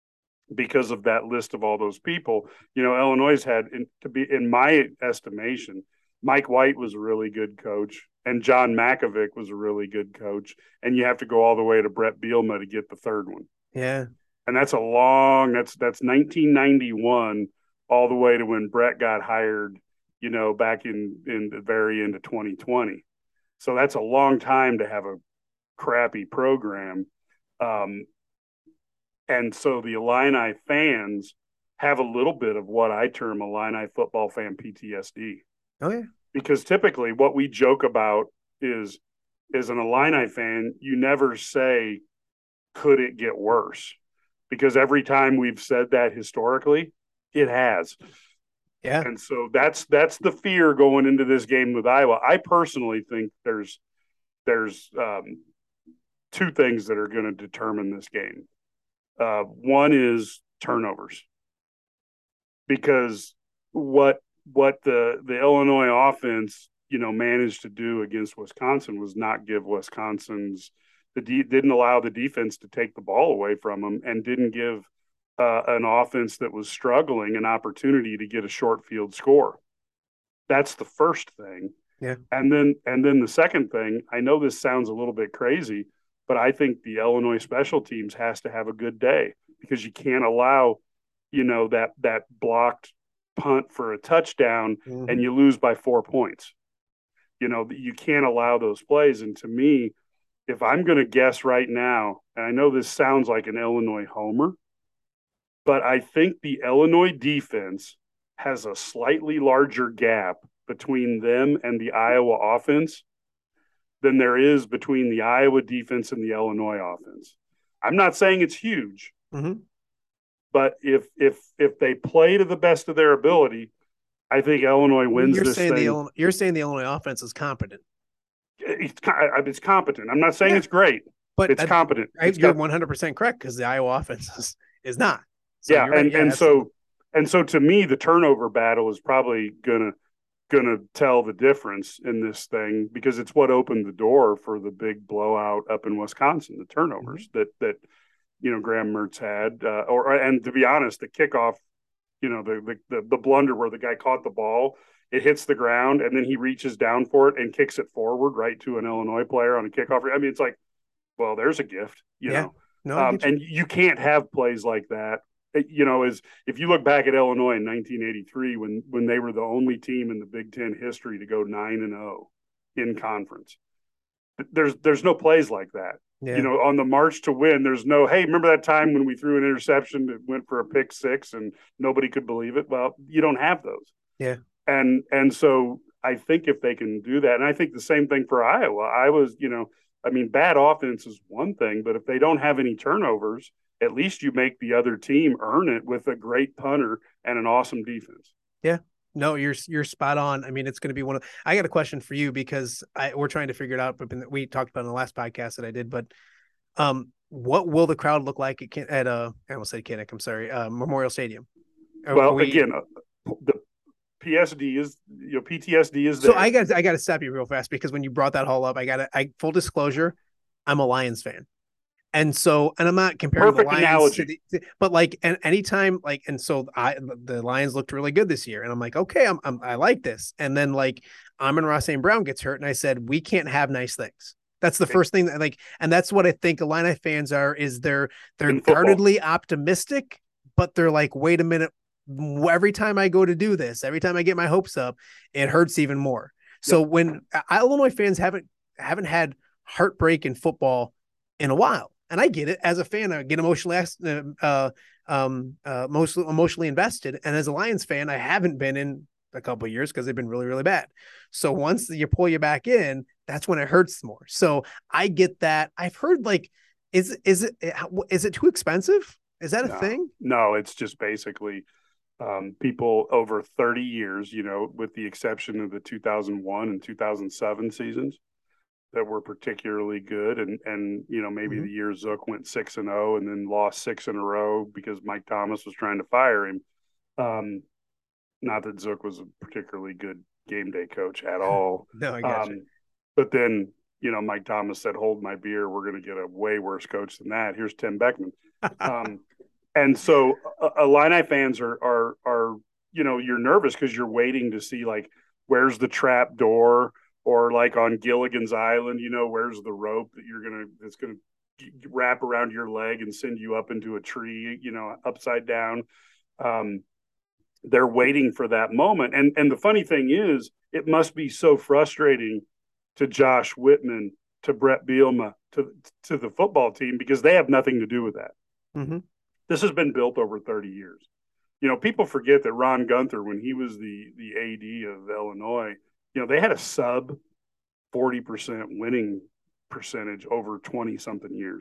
because of that list of all those people. You know, Illinois had, in, to be, in my estimation, Mike White was a really good coach and John Makovic was a really good coach. And you have to go all the way to Brett Bielema to get the third one. Yeah. And that's a long, that's, that's nineteen ninety-one all the way to when Brett got hired, you know, back in, in the very end of twenty twenty. So that's a long time to have a crappy program. Um, and so the Illini fans have a little bit of what I term Illini football fan P T S D. Oh, yeah. Because typically what we joke about is, as an Illini fan, you never say, could it get worse? Because every time we've said that historically, it has. Yeah. And so that's that's the fear going into this game with Iowa. I personally think there's there's um, two things that are going to determine this game. Uh, one is turnovers. Because what what the the Illinois offense, you know, managed to do against Wisconsin was not give Wisconsin's the de- didn't allow the defense to take the ball away from them, and didn't give uh, an offense that was struggling an opportunity to get a short field score. That's the first thing. Yeah. And then and then the second thing, I know this sounds a little bit crazy, but I think the Illinois special teams has to have a good day, because you can't allow, you know, that that blocked punt for a touchdown mm-hmm. and you lose by four points. You know, you can't allow those plays. And to me, if I'm going to guess right now, and I know this sounds like an Illinois homer, but I think the Illinois defense has a slightly larger gap between them and the Iowa offense than there is between the Iowa defense and the Illinois offense. I'm not saying it's huge, mm-hmm. but if if if they play to the best of their ability, I think Illinois wins you're this saying thing. The Illinois, you're saying the Illinois offense is competent. It's, it's competent. I'm not saying yeah. it's great, but it's competent. I, it's you're got, one hundred percent correct, because the Iowa offense is, is not. So yeah, right. and yeah, and so and so to me, the turnover battle is probably gonna gonna tell the difference in this thing, because it's what opened the door for the big blowout up in Wisconsin. The turnovers mm-hmm. that that you know Graham Mertz had, uh, or and to be honest, the kickoff, you know, the, the the the blunder where the guy caught the ball. It hits the ground, and then he reaches down for it and kicks it forward right to an Illinois player on a kickoff. I mean, it's like, well, there's a gift, you yeah. know. No, um, you. And you can't have plays like that. It, you know, as if you look back at Illinois in nineteen eighty-three, when when they were the only team in the Big Ten history to go nine and zero in conference, there's there's no plays like that. Yeah. You know, on the march to win, there's no, hey, remember that time when we threw an interception that went for a pick six and nobody could believe it? Well, you don't have those. Yeah. And and so I think if they can do that, and I think the same thing for Iowa. I was, you know, I mean, bad offense is one thing, but if they don't have any turnovers, at least you make the other team earn it with a great punter and an awesome defense. Yeah. No, you're you're spot on. I mean, it's going to be one of. I got a question for you, because I, we're trying to figure it out. But we talked about it in the last podcast that I did. But um, what will the crowd look like at at uh, I almost said Kinnick. I'm sorry, uh, Memorial Stadium. Are well, we... again, uh, the P S D is, you know, P T S D is there. So I got I got to stop you real fast, because when you brought that all up, I got to I full disclosure, I'm a Lions fan. And so, and I'm not comparing Perfect the Lions analogy. to the, but like, and anytime, like, and so I, the Lions looked really good this year, and I'm like, okay, I'm, I'm I like this. And then like, Amon-Ra Saint Brown gets hurt, and I said, we can't have nice things. That's the okay. first thing that like, and that's what I think Illini fans are, is they're, they're guardedly optimistic, but they're like, wait a minute. Every time I go to do this, every time I get my hopes up, it hurts even more. So yep. when I, Illinois fans haven't, haven't had heartbreak in football in a while. And I get it. As a fan, I get emotionally, uh, um, uh, mostly emotionally invested. And as a Lions fan, I haven't been in a couple of years because they've been really, really bad. So once you pull you back in, that's when it hurts more. So I get that. I've heard like, is is it is it too expensive? Is that a no, thing? No, it's just basically um, people over thirty years. You know, with the exception of the two thousand one and two thousand seven seasons that were particularly good, and and you know maybe mm-hmm. the year Zook went six and zero and then lost six in a row because Mike Thomas was trying to fire him. Um, not that Zook was a particularly good game day coach at all. No, I got um, you. But then you know Mike Thomas said, "Hold my beer. We're going to get a way worse coach than that. Here's Tim Beckman." um, and so, uh, Illini fans are are are you know you're nervous because you're waiting to see like where's the trap door. Or like on Gilligan's Island, you know, where's the rope that you're gonna that's gonna wrap around your leg and send you up into a tree, you know, upside down. Um, they're waiting for that moment, and and the funny thing is, it must be so frustrating to Josh Whitman, to Brett Bielema, to to the football team because they have nothing to do with that. Mm-hmm. This has been built over thirty years. You know, people forget that Ron Gunther, when he was the the A D of Illinois. You know, they had a sub forty percent winning percentage over twenty something years.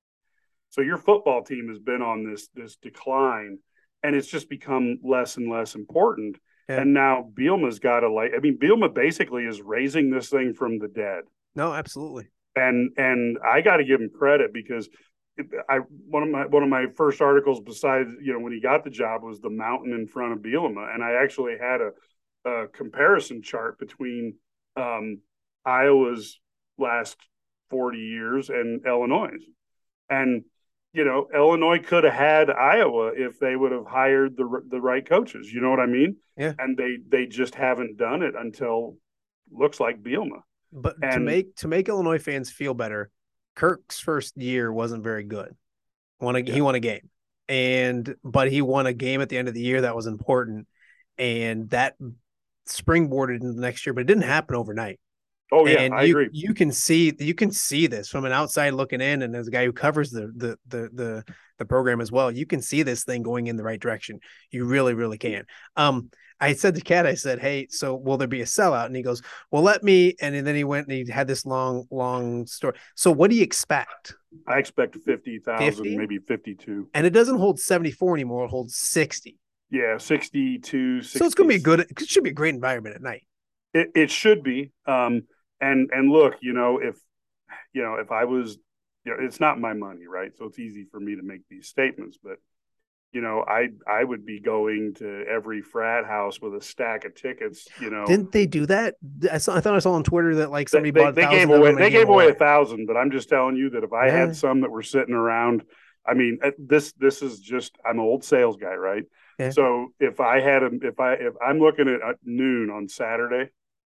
So your football team has been on this, this decline, and it's just become less and less important. Yeah. And now Bielema's got to like, I mean, Bielema basically is raising this thing from the dead. No, absolutely. And, and I got to give him credit because I one of my one of my first articles besides, you know, when he got the job was the mountain in front of Bielema, and I actually had a, a comparison chart between um, Iowa's last forty years and Illinois, and you know, Illinois could have had Iowa if they would have hired the the right coaches. You know what I mean? Yeah. And they they just haven't done it until looks like Bielema. But and, to make to make Illinois fans feel better, Kirk's first year wasn't very good. Won a, yeah. He won a game, and but he won a game at the end of the year that was important, and that springboarded into the next year. But it didn't happen overnight. Oh yeah, and I you, agree. You can see you can see this from an outside looking in, and as a guy who covers the the the the the program as well, you can see this thing going in the right direction. You really, really can. Um, I said to Kat, I said, "Hey, so will there be a sellout?" And he goes, "Well, let me." And then he went and he had this long, long story. So, what do you expect? I expect fifty thousand, maybe fifty-two. And it doesn't hold seventy-four anymore; it holds sixty. Yeah, sixty-two. sixty. So it's going to be a good. It should be a great environment at night. It it should be. Um, and and look, you know, if you know, if I was, you know, it's not my money, right? So it's easy for me to make these statements, but you know, I I would be going to every frat house with a stack of tickets. You know, didn't they do that? I saw. I thought I saw on Twitter that like somebody they, bought. They, they gave away. They gave away a thousand. But I'm just telling you that if I yeah. had some that were sitting around, I mean, this this is just. I'm an old sales guy, right? Yeah. So if I had a, if I if I'm looking at noon on Saturday,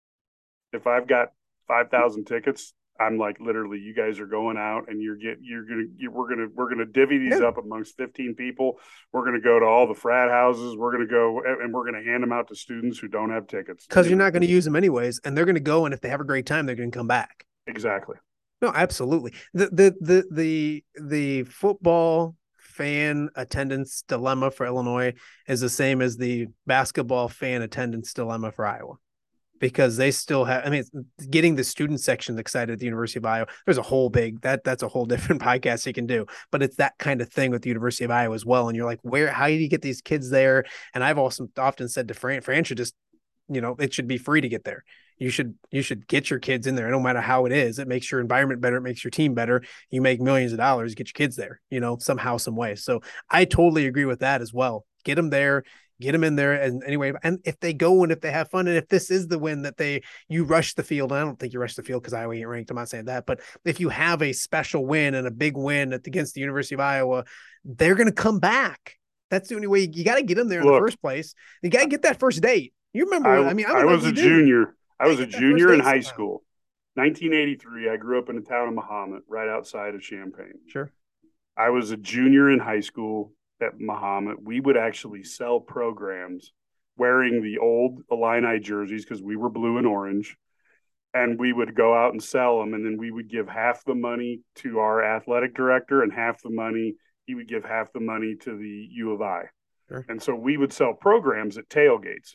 if I've got five thousand tickets, I'm like, literally, you guys are going out and you're get you're gonna you, we're gonna we're gonna divvy these yeah. up amongst fifteen people. We're gonna go to all the frat houses. We're gonna go and we're gonna hand them out to students who don't have tickets because you're not going to use them anyways, and they're going to go, and if they have a great time, they're going to come back. Exactly. No, absolutely. The the the the the football fan attendance dilemma for Illinois is the same as the basketball fan attendance dilemma for Iowa. Because they still have, I mean, getting the student sections excited at the University of Iowa. There's a whole big that that's a whole different podcast you can do, but it's that kind of thing with the University of Iowa as well. And you're like, where, how do you get these kids there? And I've also often said to Fran, Fran should just, you know, it should be free to get there. You should, you should get your kids in there. No matter how it is, it makes your environment better. It makes your team better. You make millions of dollars, get your kids there, you know, somehow, some way. So I totally agree with that as well. Get them there. Get them in there, and anyway, and if they go and if they have fun, and if this is the win that they you rush the field, I don't think you rush the field because Iowa ain't ranked. I'm not saying that, but if you have a special win and a big win at, against the University of Iowa, they're going to come back. That's the only way. You, you got to get them there in Look, the first place. You got to get that first date. You remember? I, I mean, I, I was a junior. I was a junior in high school. nineteen eighty-three. I grew up in the town of Mahomet, right outside of Champaign. Sure. I was a junior in high school at Mahomet. We would actually sell programs wearing the old Illini jerseys because we were blue and orange, and we would go out and sell them, and then we would give half the money to our athletic director and half the money he would give half the money to the U of I. Sure. And so we would sell programs at tailgates.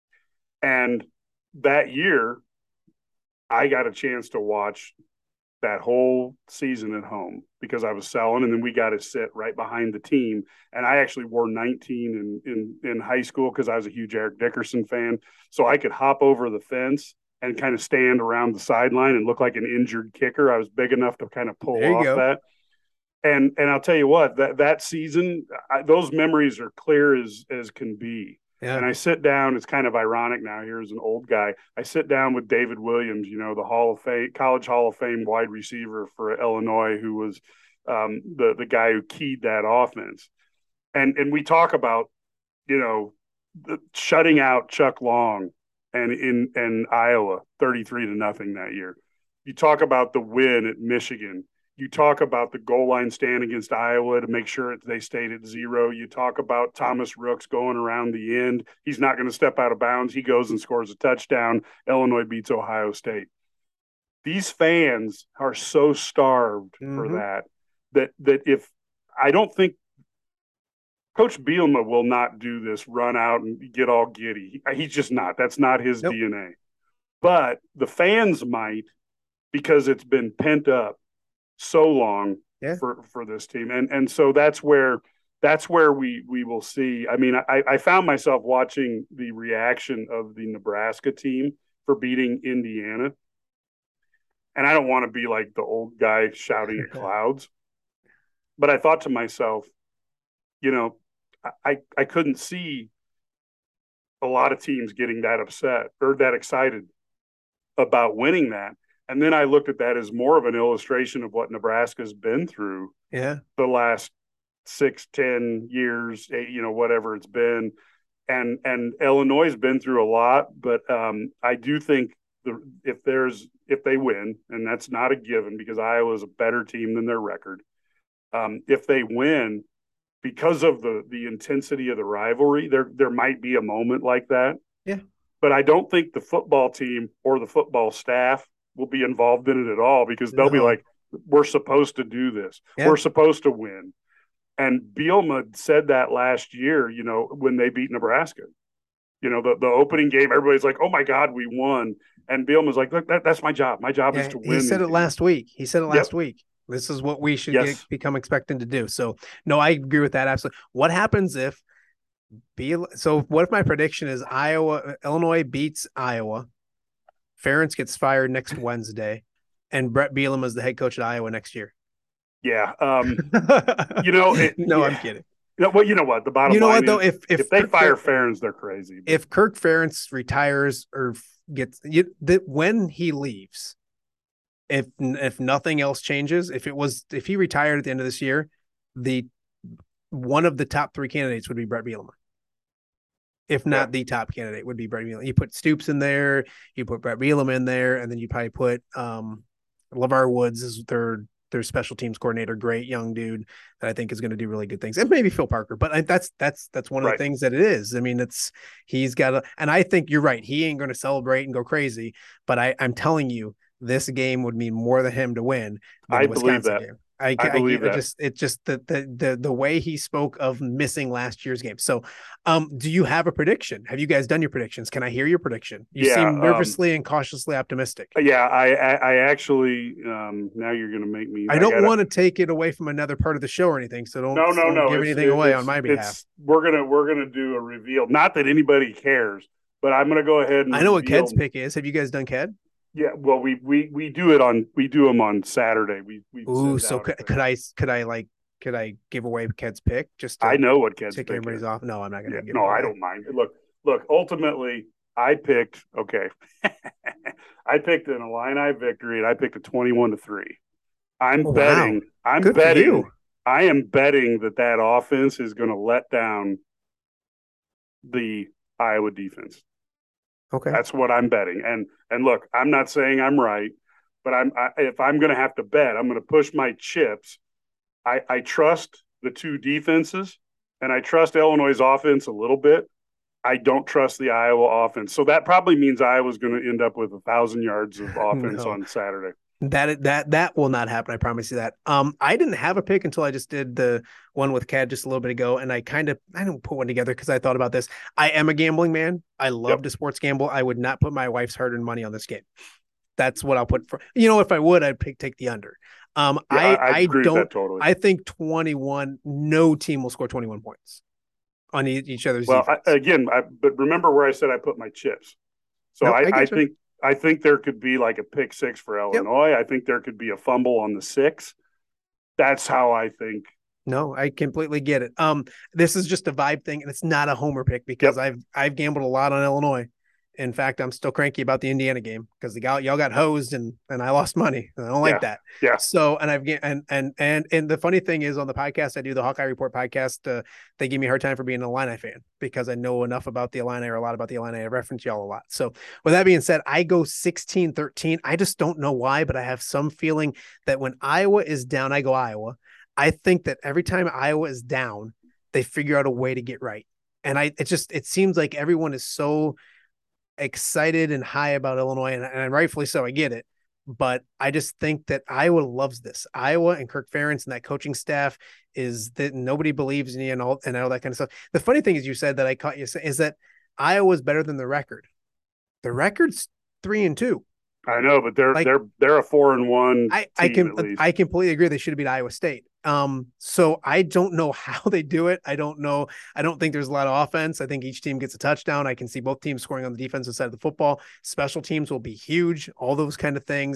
And that year I got a chance to watch that whole season at home because I was selling, and then we got to sit right behind the team. And I actually wore nineteen in, in, in high school because I was a huge Eric Dickerson fan. So I could hop over the fence and kind of stand around the sideline and look like an injured kicker. I was big enough to kind of pull off go. that. And, and I'll tell you what, that, that season, I, those memories are clear as, as can be. Yeah. And I sit down, it's kind of ironic now, here as an old guy. I sit down with David Williams, you know, the Hall of Fame, college Hall of Fame wide receiver for Illinois, who was um, the, the guy who keyed that offense. And and we talk about, you know, the, shutting out Chuck Long and in and Iowa thirty-three to nothing that year. You talk about the win at Michigan. You talk about the goal line stand against Iowa to make sure they stayed at zero. You talk about Thomas Rooks going around the end. He's not going to step out of bounds. He goes and scores a touchdown. Illinois beats Ohio State. These fans are so starved mm-hmm. for that, that, that if I don't think Coach Bielema will not do this run out and get all giddy. He's just not. That's not his nope. D N A. But the fans might, because it's been pent up so long yeah. for, for this team. And and so that's where that's where we we will see. I mean, I, I found myself watching the reaction of the Nebraska team for beating Indiana. And I don't want to be like the old guy shouting at clouds. but I thought to myself, you know, I I couldn't see a lot of teams getting that upset or that excited about winning that. And then I looked at that as more of an illustration of what Nebraska's been through Yeah. the last six, ten years, eight, you know, whatever it's been. And and Illinois has been through a lot, but um, I do think the if there's if they win, and that's not a given because Iowa's a better team than their record. Um, if they win, because of the the intensity of the rivalry, there there might be a moment like that. Yeah. But I don't think the football team or the football staff will be involved in it at all because they'll no. be like, we're supposed to do this. Yeah. We're supposed to win. And Bielema said that last year, you know, when they beat Nebraska. You know, the, the opening game, everybody's like, oh, my God, we won. And Bielema's like, look, that, that's my job. My job yeah, is to win. He said it games. last week. He said it last yep. week. This is what we should yes. get, become expecting to do. So, no, I agree with that. Absolutely. What happens if Bielema, so what if my prediction is Iowa, Illinois beats Iowa, Ferentz gets fired next Wednesday, and Brett Bielema is the head coach at Iowa next year? Yeah. Um, you know, it, no, yeah. I'm kidding. You know, well, you know what? The bottom you know line what, though? is, if, if, if they Kirk fire Fer- Ferentz, they're crazy. But. If Kirk Ferentz retires or gets you, the, when he leaves, if if nothing else changes, if it was if he retired at the end of this year, the one of the top three candidates would be Brett Bielema. If not yeah. the top candidate would be Brett Bielema. You put Stoops in there, you put Brett Bielema in there, and then you probably put um, LeVar Woods as their their special teams coordinator, great young dude that I think is going to do really good things, and maybe Phil Parker. But I, that's that's that's one of right. the things that it is. I mean, it's he's got a, and I think you're right. He ain't going to celebrate and go crazy. But I, I'm telling you, this game would mean more than him to win. Than I the believe that. Game. I, I believe I, that. I just it just the, the the the way he spoke of missing last year's game. So, um, do you have a prediction? Have you guys done your predictions? Can I hear your prediction? You yeah, seem nervously um, and cautiously optimistic. Yeah, I I, I actually um, now you're going to make me. I, I don't gotta, want to take it away from another part of the show or anything. So don't no no don't no give it's, anything it's, away it's, on my behalf. We're gonna we're gonna do a reveal. Not that anybody cares, but I'm going to go ahead and I know reveal. what Ked's pick is. Have you guys done Ked? Yeah, well, we we we do it on we do them on Saturday. We we ooh, so could, could I could I like could I give away Ked's pick? Just to I know what Ked's pick pick everybody's is. off. No, I'm not going to. Yeah, no, I don't mind. Look, look. Ultimately, I picked okay. I picked an Illini victory, and I picked a twenty-one to three. I'm oh, betting. Wow. I'm Good betting. I am betting that that offense is going to let down the Iowa defense. Okay, that's what I'm betting. And and look, I'm not saying I'm right, but I'm I, if I'm going to have to bet, I'm going to push my chips. I, I trust the two defenses, and I trust Illinois' offense a little bit. I don't trust the Iowa offense, so that probably means Iowa's going to end up with a thousand yards of offense no. on Saturday. That that that will not happen. I promise you that. Um, I didn't have a pick until I just did the one with Cad just a little bit ago, and I kind of I didn't put one together because I thought about this. I am a gambling man. I love yep. to sports gamble. I would not put my wife's hard-earned money on this game. That's what I'll put for. You know, if I would, I'd pick take the under. Um, yeah, I I, I agree don't. With that totally. I think twenty-one. No team will score twenty-one points on e- each other's. Well, I, again, I, but remember where I said I put my chips. So nope, I, I, I think. I think there could be like a pick six for Illinois. Yep. I think there could be a fumble on the six. That's how I think. No, I completely get it. Um, this is just a vibe thing, and it's not a homer pick because yep. I've I've gambled a lot on Illinois. In fact, I'm still cranky about the Indiana game because the guy y'all got hosed and and I lost money. I don't like yeah. that. Yeah. So and I've and and and and the funny thing is on the podcast I do, the Hawkeye Report podcast, uh, they give me a hard time for being an Illini fan because I know enough about the Illini or a lot about the Illini. I reference y'all a lot. So with that being said, I go sixteen thirteen. I just don't know why, but I have some feeling that when Iowa is down, I go Iowa. I think that every time Iowa is down, they figure out a way to get right. And I it just it seems like everyone is so excited and high about Illinois, and, and rightfully so. I get it, but I just think that Iowa loves this. Iowa and Kirk Ferentz and that coaching staff is that nobody believes in you and all and all that kind of stuff. The funny thing is, you said that I caught you say is that Iowa's better than the record. The record's three and two. I know, but they're like, they're they're a four and one. I I can I completely agree. They should have beat Iowa State. Um, so I don't know how they do it. I don't know. I don't think there's a lot of offense. I think each team gets a touchdown. I can see both teams scoring on the defensive side of the football. Special teams will be huge. All those kind of things.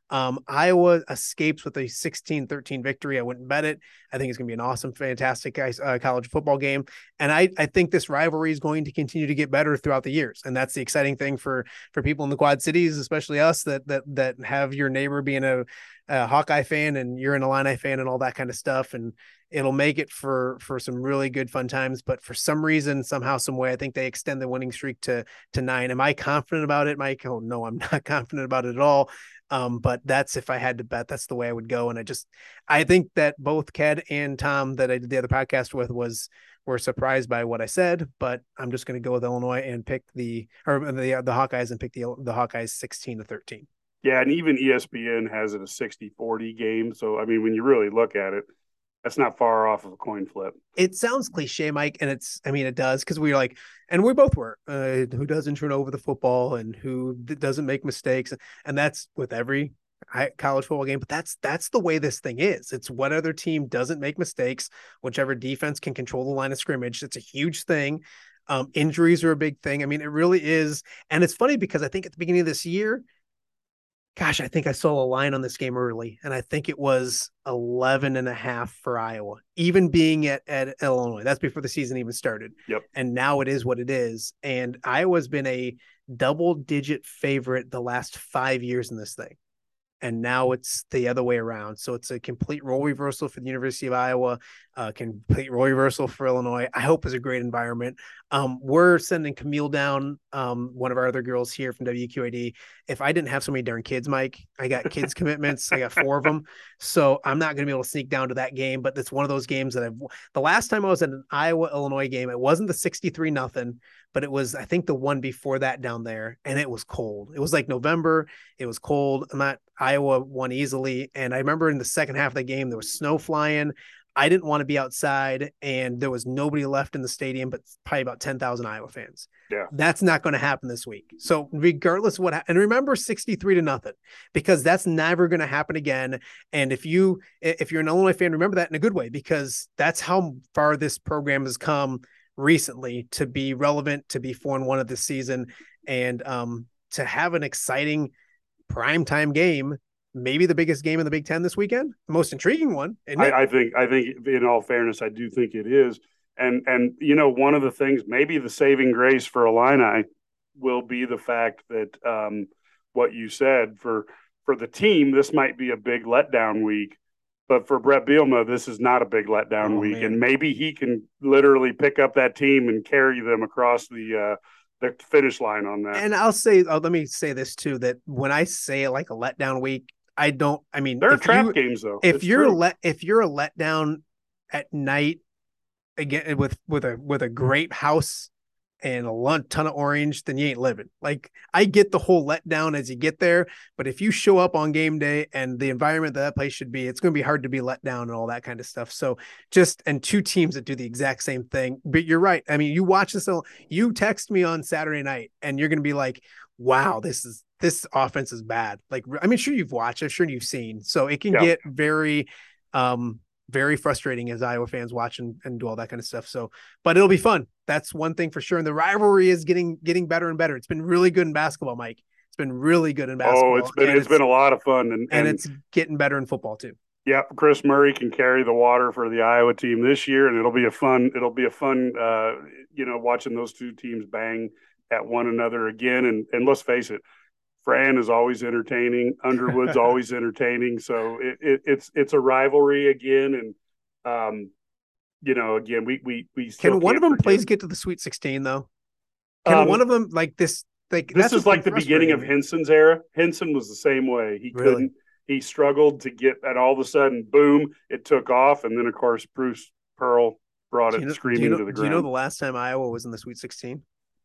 Um, Iowa escapes with a sixteen thirteen victory. I wouldn't bet it. I think it's going to be an awesome, fantastic uh, college football game. And I, I think this rivalry is going to continue to get better throughout the years. And that's the exciting thing for, for people in the Quad Cities, especially us that, that, that have your neighbor being a, a Hawkeye fan and you're an Illini fan and all that kind of stuff. And it'll make it for, for some really good fun times. But for some reason, somehow, some way, I think they extend the winning streak to, to nine. Am I confident about it, Mike? Oh, no, I'm not confident about it at all. Um, but that's, if I had to bet, that's the way I would go. And I just, I think that both Ked and Tom that I did the other podcast with was, were surprised by what I said, but I'm just going to go with Illinois and pick the, or the, the Hawkeyes and pick the, the Hawkeyes sixteen to thirteen. Yeah. And even E S P N has it a sixty forty game. So, I mean, when you really look at it, that's not far off of a coin flip. It sounds cliche, Mike, and it's, I mean, it does, because we were like, and we both were, uh, who doesn't turn over the football and who doesn't make mistakes. And that's with every college football game, but that's, that's the way this thing is. It's what other team doesn't make mistakes, whichever defense can control the line of scrimmage. It's a huge thing. Um, injuries are a big thing. I mean, it really is. And it's funny because I think at the beginning of this year, gosh, I think I saw a line on this game early, and I think it was eleven and a half for Iowa, even being at, at Illinois. That's before the season even started. Yep. And now it is what it is. And Iowa's been a double digit favorite the last five years in this thing. And now it's the other way around. So it's a complete role reversal for the University of Iowa, uh, complete role reversal for Illinois. I hope it's a great environment. Um, we're sending Camille down, um, one of our other girls here from W Q A D. If I didn't have so many darn kids, Mike, I got kids commitments. I got four of them. So I'm not going to be able to sneak down to that game, but it's one of those games that I've, the last time I was at an Iowa Illinois game, it wasn't the sixty-three nothing, but it was, I think, the one before that down there, and it was cold. It was like November. It was cold. I'm not, Iowa won easily. And I remember in the second half of the game, there was snow flying. I didn't want to be outside, and there was nobody left in the stadium, but probably about ten thousand Iowa fans. Yeah. That's not going to happen this week. So regardless of what, ha- and remember sixty-three to nothing, because that's never going to happen again. And if you, if you're an Illinois fan, remember that in a good way, because that's how far this program has come recently to be relevant, to be four and one of this season, and um, to have an exciting primetime game, maybe the biggest game in the Big Ten this weekend, the most intriguing one. I, I think, I think in all fairness, I do think it is. And, and, you know, one of the things, maybe the saving grace for Illini will be the fact that um, what you said for, for the team, this might be a big letdown week, but for Brett Bielema, this is not a big letdown oh, week. Man. And maybe he can literally pick up that team and carry them across the, uh, the finish line on that. And I'll say, oh, let me say this too, that when I say it like a letdown week, I don't, I mean, there are trap you, games though. If it's you're true. let, if you're a letdown at night again, with, with a, with a grape house and a lunch, ton of orange, then you ain't living. Like, I get the whole letdown as you get there, but if you show up on game day and the environment that that place should be, it's going to be hard to be let down and all that kind of stuff. So just, and two teams that do the exact same thing, but you're right. I mean, you watch this, you text me on Saturday night and you're going to be like, wow, this is, this offense is bad. Like, I mean, sure you've watched, I'm sure you've seen, so it can yeah. get very, um, very frustrating as Iowa fans watch and, and do all that kind of stuff. So, but it'll be fun. That's one thing for sure. And the rivalry is getting, getting better and better. It's been really good in basketball, Mike. It's been really good in basketball. Oh, it's been, it's, it's been a lot of fun. And, and, and it's getting better in football too. Yeah. Chris Murray can carry the water for the Iowa team this year. And it'll be a fun, it'll be a fun, uh, you know, watching those two teams bang at one another again. And, and let's face it, Fran is always entertaining. Underwood's always entertaining. So it, it, it's it's a rivalry again, and um, you know, again, we we we can one of them forget. plays get to the Sweet sixteen though? Can um, one of them like this? Like this that's is like the beginning of Henson's era. Henson was the same way. He really? couldn't. He struggled to get, and all of a sudden, boom! It took off, and then of course Bruce Pearl brought it you know, screaming you know, to the ground. Do you know the last time Iowa was in the Sweet sixteen?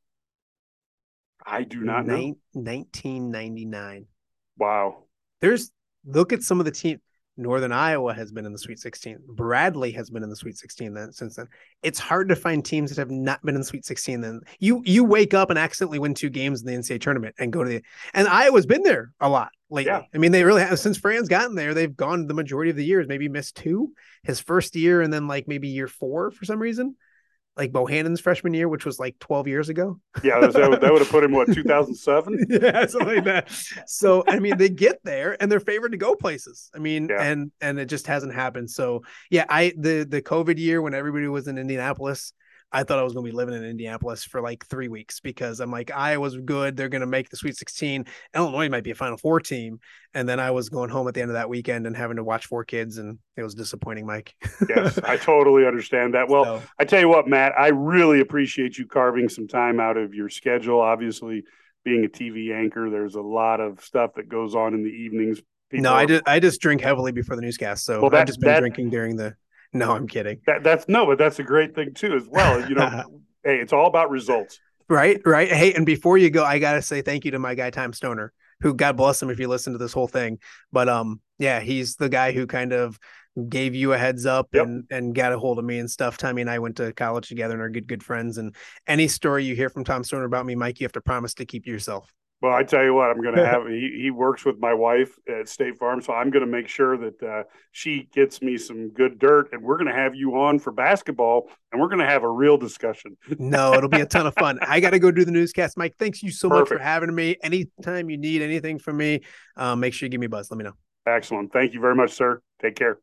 I do not know. nineteen ninety-nine. Wow. There's look at some of the team. Northern Iowa has been in the Sweet sixteen. Bradley has been in the Sweet sixteen then since then. It's hard to find teams that have not been in the Sweet sixteen. Then you you wake up and accidentally win two games in the N C double A tournament and go to the and Iowa's been there a lot lately. Yeah. I mean, they really have since Fran's gotten there. They've gone the majority of the years, maybe missed two his first year and then like maybe year four for some reason. like Bohannon's freshman year, which was like twelve years ago. Yeah, that, that would have put him, what, two thousand seven? Yeah, something like that. So, I mean, they get there and they're favored to go places. I mean, yeah. and and it just hasn't happened. So, yeah, I the the COVID year when everybody was in Indianapolis, I thought I was going to be living in Indianapolis for like three weeks because I'm like, Iowa's good. They're going to make the Sweet sixteen. Illinois might be a Final Four team. And then I was going home at the end of that weekend and having to watch four kids, and it was disappointing, Mike. Yes, I totally understand that. Well, so, I tell you what, Matt, I really appreciate you carving some time out of your schedule. Obviously, being a T V anchor, there's a lot of stuff that goes on in the evenings. People no, are... I, just, I just drink heavily before the newscast. So well, that, I've just been that... drinking during the No, I'm kidding. That, that's no, but that's a great thing too, as well. You know, hey, it's all about results. Right, right. Hey, and before you go, I gotta say thank you to my guy Tom Stoner, who, God bless him if you listen to this whole thing. But um, yeah, he's the guy who kind of gave you a heads up yep. and and got a hold of me and stuff. Tommy and I went to college together and are good good friends. And any story you hear from Tom Stoner about me, Mike, you have to promise to keep to yourself. Well, I tell you what, I'm going to have, he, he works with my wife at State Farm, so I'm going to make sure that uh, she gets me some good dirt, and we're going to have you on for basketball, and we're going to have a real discussion. No, it'll be a ton of fun. I got to go do the newscast. Mike, thanks you so Perfect. much for having me. Anytime you need anything from me, um, make sure you give me a buzz. Let me know. Excellent. Thank you very much, sir. Take care.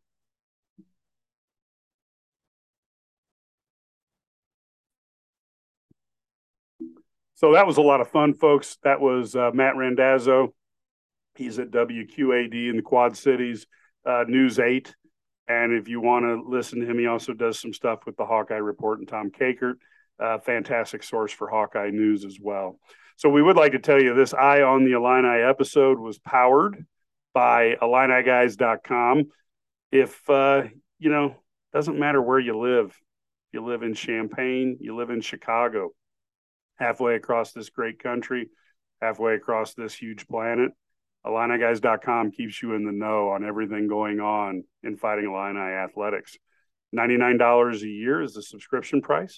So that was a lot of fun, folks. That was uh, Matt Randazzo. He's at W Q A D in the Quad Cities, uh, News eight. And if you want to listen to him, he also does some stuff with the Hawkeye Report and Tom Kakert. Uh, fantastic source for Hawkeye news as well. So we would like to tell you this Eye on the Illini episode was powered by Illini Guys dot com. If, uh, you know, doesn't matter where you live. You live in Champaign, you live in Chicago, halfway across this great country, halfway across this huge planet. Illini Guys dot com keeps you in the know on everything going on in Fighting Illini athletics. ninety-nine dollars a year is the subscription price.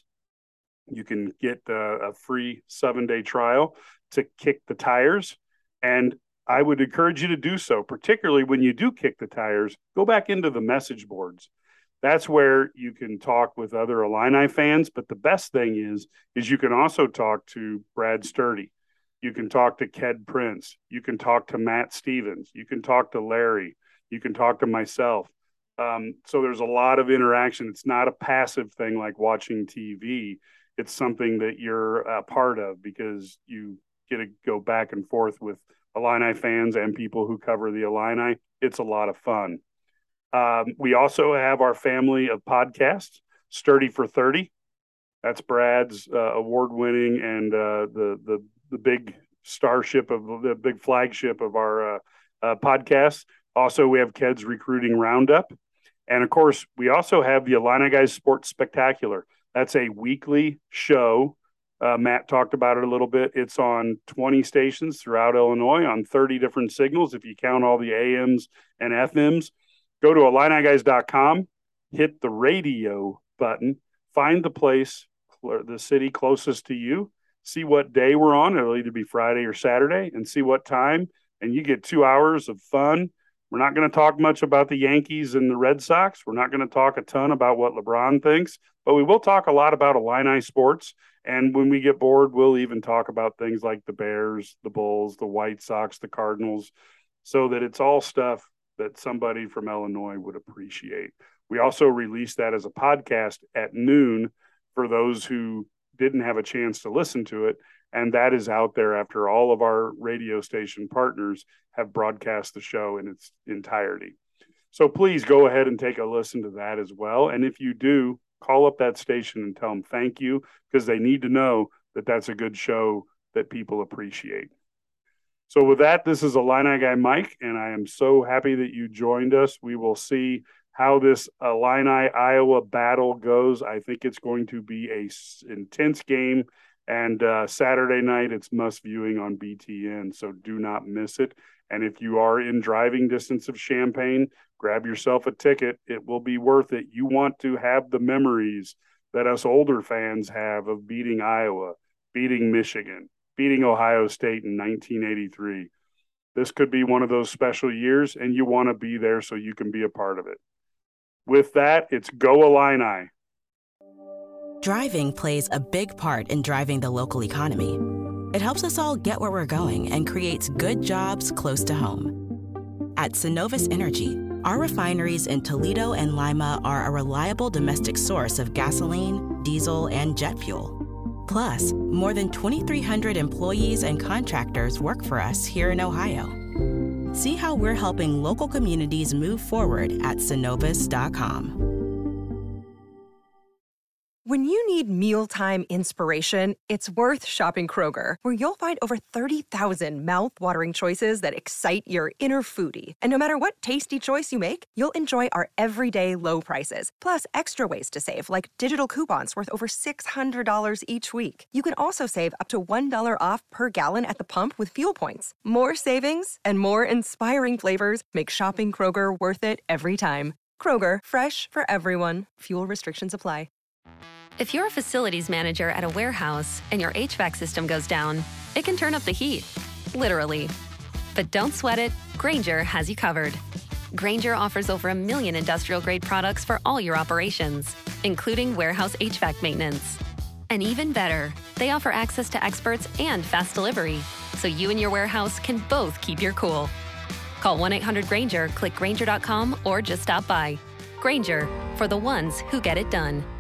You can get a, a free seven-day trial to kick the tires. And I would encourage you to do so, particularly when you do kick the tires. Go back into the message boards. That's where you can talk with other Illini fans. But the best thing is, is you can also talk to Brad Sturdy. You can talk to Ked Prince. You can talk to Matt Stevens. You can talk to Larry. You can talk to myself. Um, so there's a lot of interaction. It's not a passive thing like watching T V. It's something that you're a part of because you get to go back and forth with Illini fans and people who cover the Illini. It's a lot of fun. Um, we also have our family of podcasts, Sturdy for thirty. That's Brad's uh, award-winning and uh, the the the big starship of the big flagship of our uh, uh, podcast. Also, we have Ked's Recruiting Roundup. And of course, we also have the Illini Guys Sports Spectacular. That's a weekly show. Uh, Matt talked about it a little bit. It's on twenty stations throughout Illinois on thirty different signals. If you count all the A Ms and F Ms, go to Illini Guys dot com, hit the radio button, find the place, the city closest to you, see what day we're on. It'll either be Friday or Saturday, and see what time. And you get two hours of fun. We're not going to talk much about the Yankees and the Red Sox. We're not going to talk a ton about what LeBron thinks, but we will talk a lot about Illini sports. And when we get bored, we'll even talk about things like the Bears, the Bulls, the White Sox, the Cardinals, so that it's all stuff that somebody from Illinois would appreciate. We also release that as a podcast at noon for those who didn't have a chance to listen to it. And that is out there after all of our radio station partners have broadcast the show in its entirety. So please go ahead and take a listen to that as well. And if you do, call up that station and tell them thank you, because they need to know that that's a good show that people appreciate. So with that, this is Illini Guy Mike, and I am so happy that you joined us. We will see how this Illini Iowa battle goes. I think it's going to be a intense game, and uh, Saturday night it's must viewing on B T N, so do not miss it. And if you are in driving distance of Champaign, grab yourself a ticket. It will be worth it. You want to have the memories that us older fans have of beating Iowa, beating Michigan, beating Ohio State in nineteen eighty-three. This could be one of those special years, and you want to be there so you can be a part of it. With that, it's Go Illini. Driving plays a big part in driving the local economy. It helps us all get where we're going and creates good jobs close to home. At Synovus Energy, our refineries in Toledo and Lima are a reliable domestic source of gasoline, diesel, and jet fuel. Plus, more than twenty-three hundred employees and contractors work for us here in Ohio. See how we're helping local communities move forward at Synovus dot com. When you need mealtime inspiration, it's worth shopping Kroger, where you'll find over thirty thousand mouth-watering choices that excite your inner foodie. And no matter what tasty choice you make, you'll enjoy our everyday low prices, plus extra ways to save, like digital coupons worth over six hundred dollars each week. You can also save up to one dollar off per gallon at the pump with fuel points. More savings and more inspiring flavors make shopping Kroger worth it every time. Kroger, fresh for everyone. Fuel restrictions apply. If you're a facilities manager at a warehouse and your H V A C system goes down, it can turn up the heat, literally. But don't sweat it, Grainger has you covered. Grainger offers over a million industrial-grade products for all your operations, including warehouse H V A C maintenance. And even better, they offer access to experts and fast delivery, so you and your warehouse can both keep your cool. Call one eight hundred Grainger, click Grainger dot com, or just stop by. Grainger, for the ones who get it done.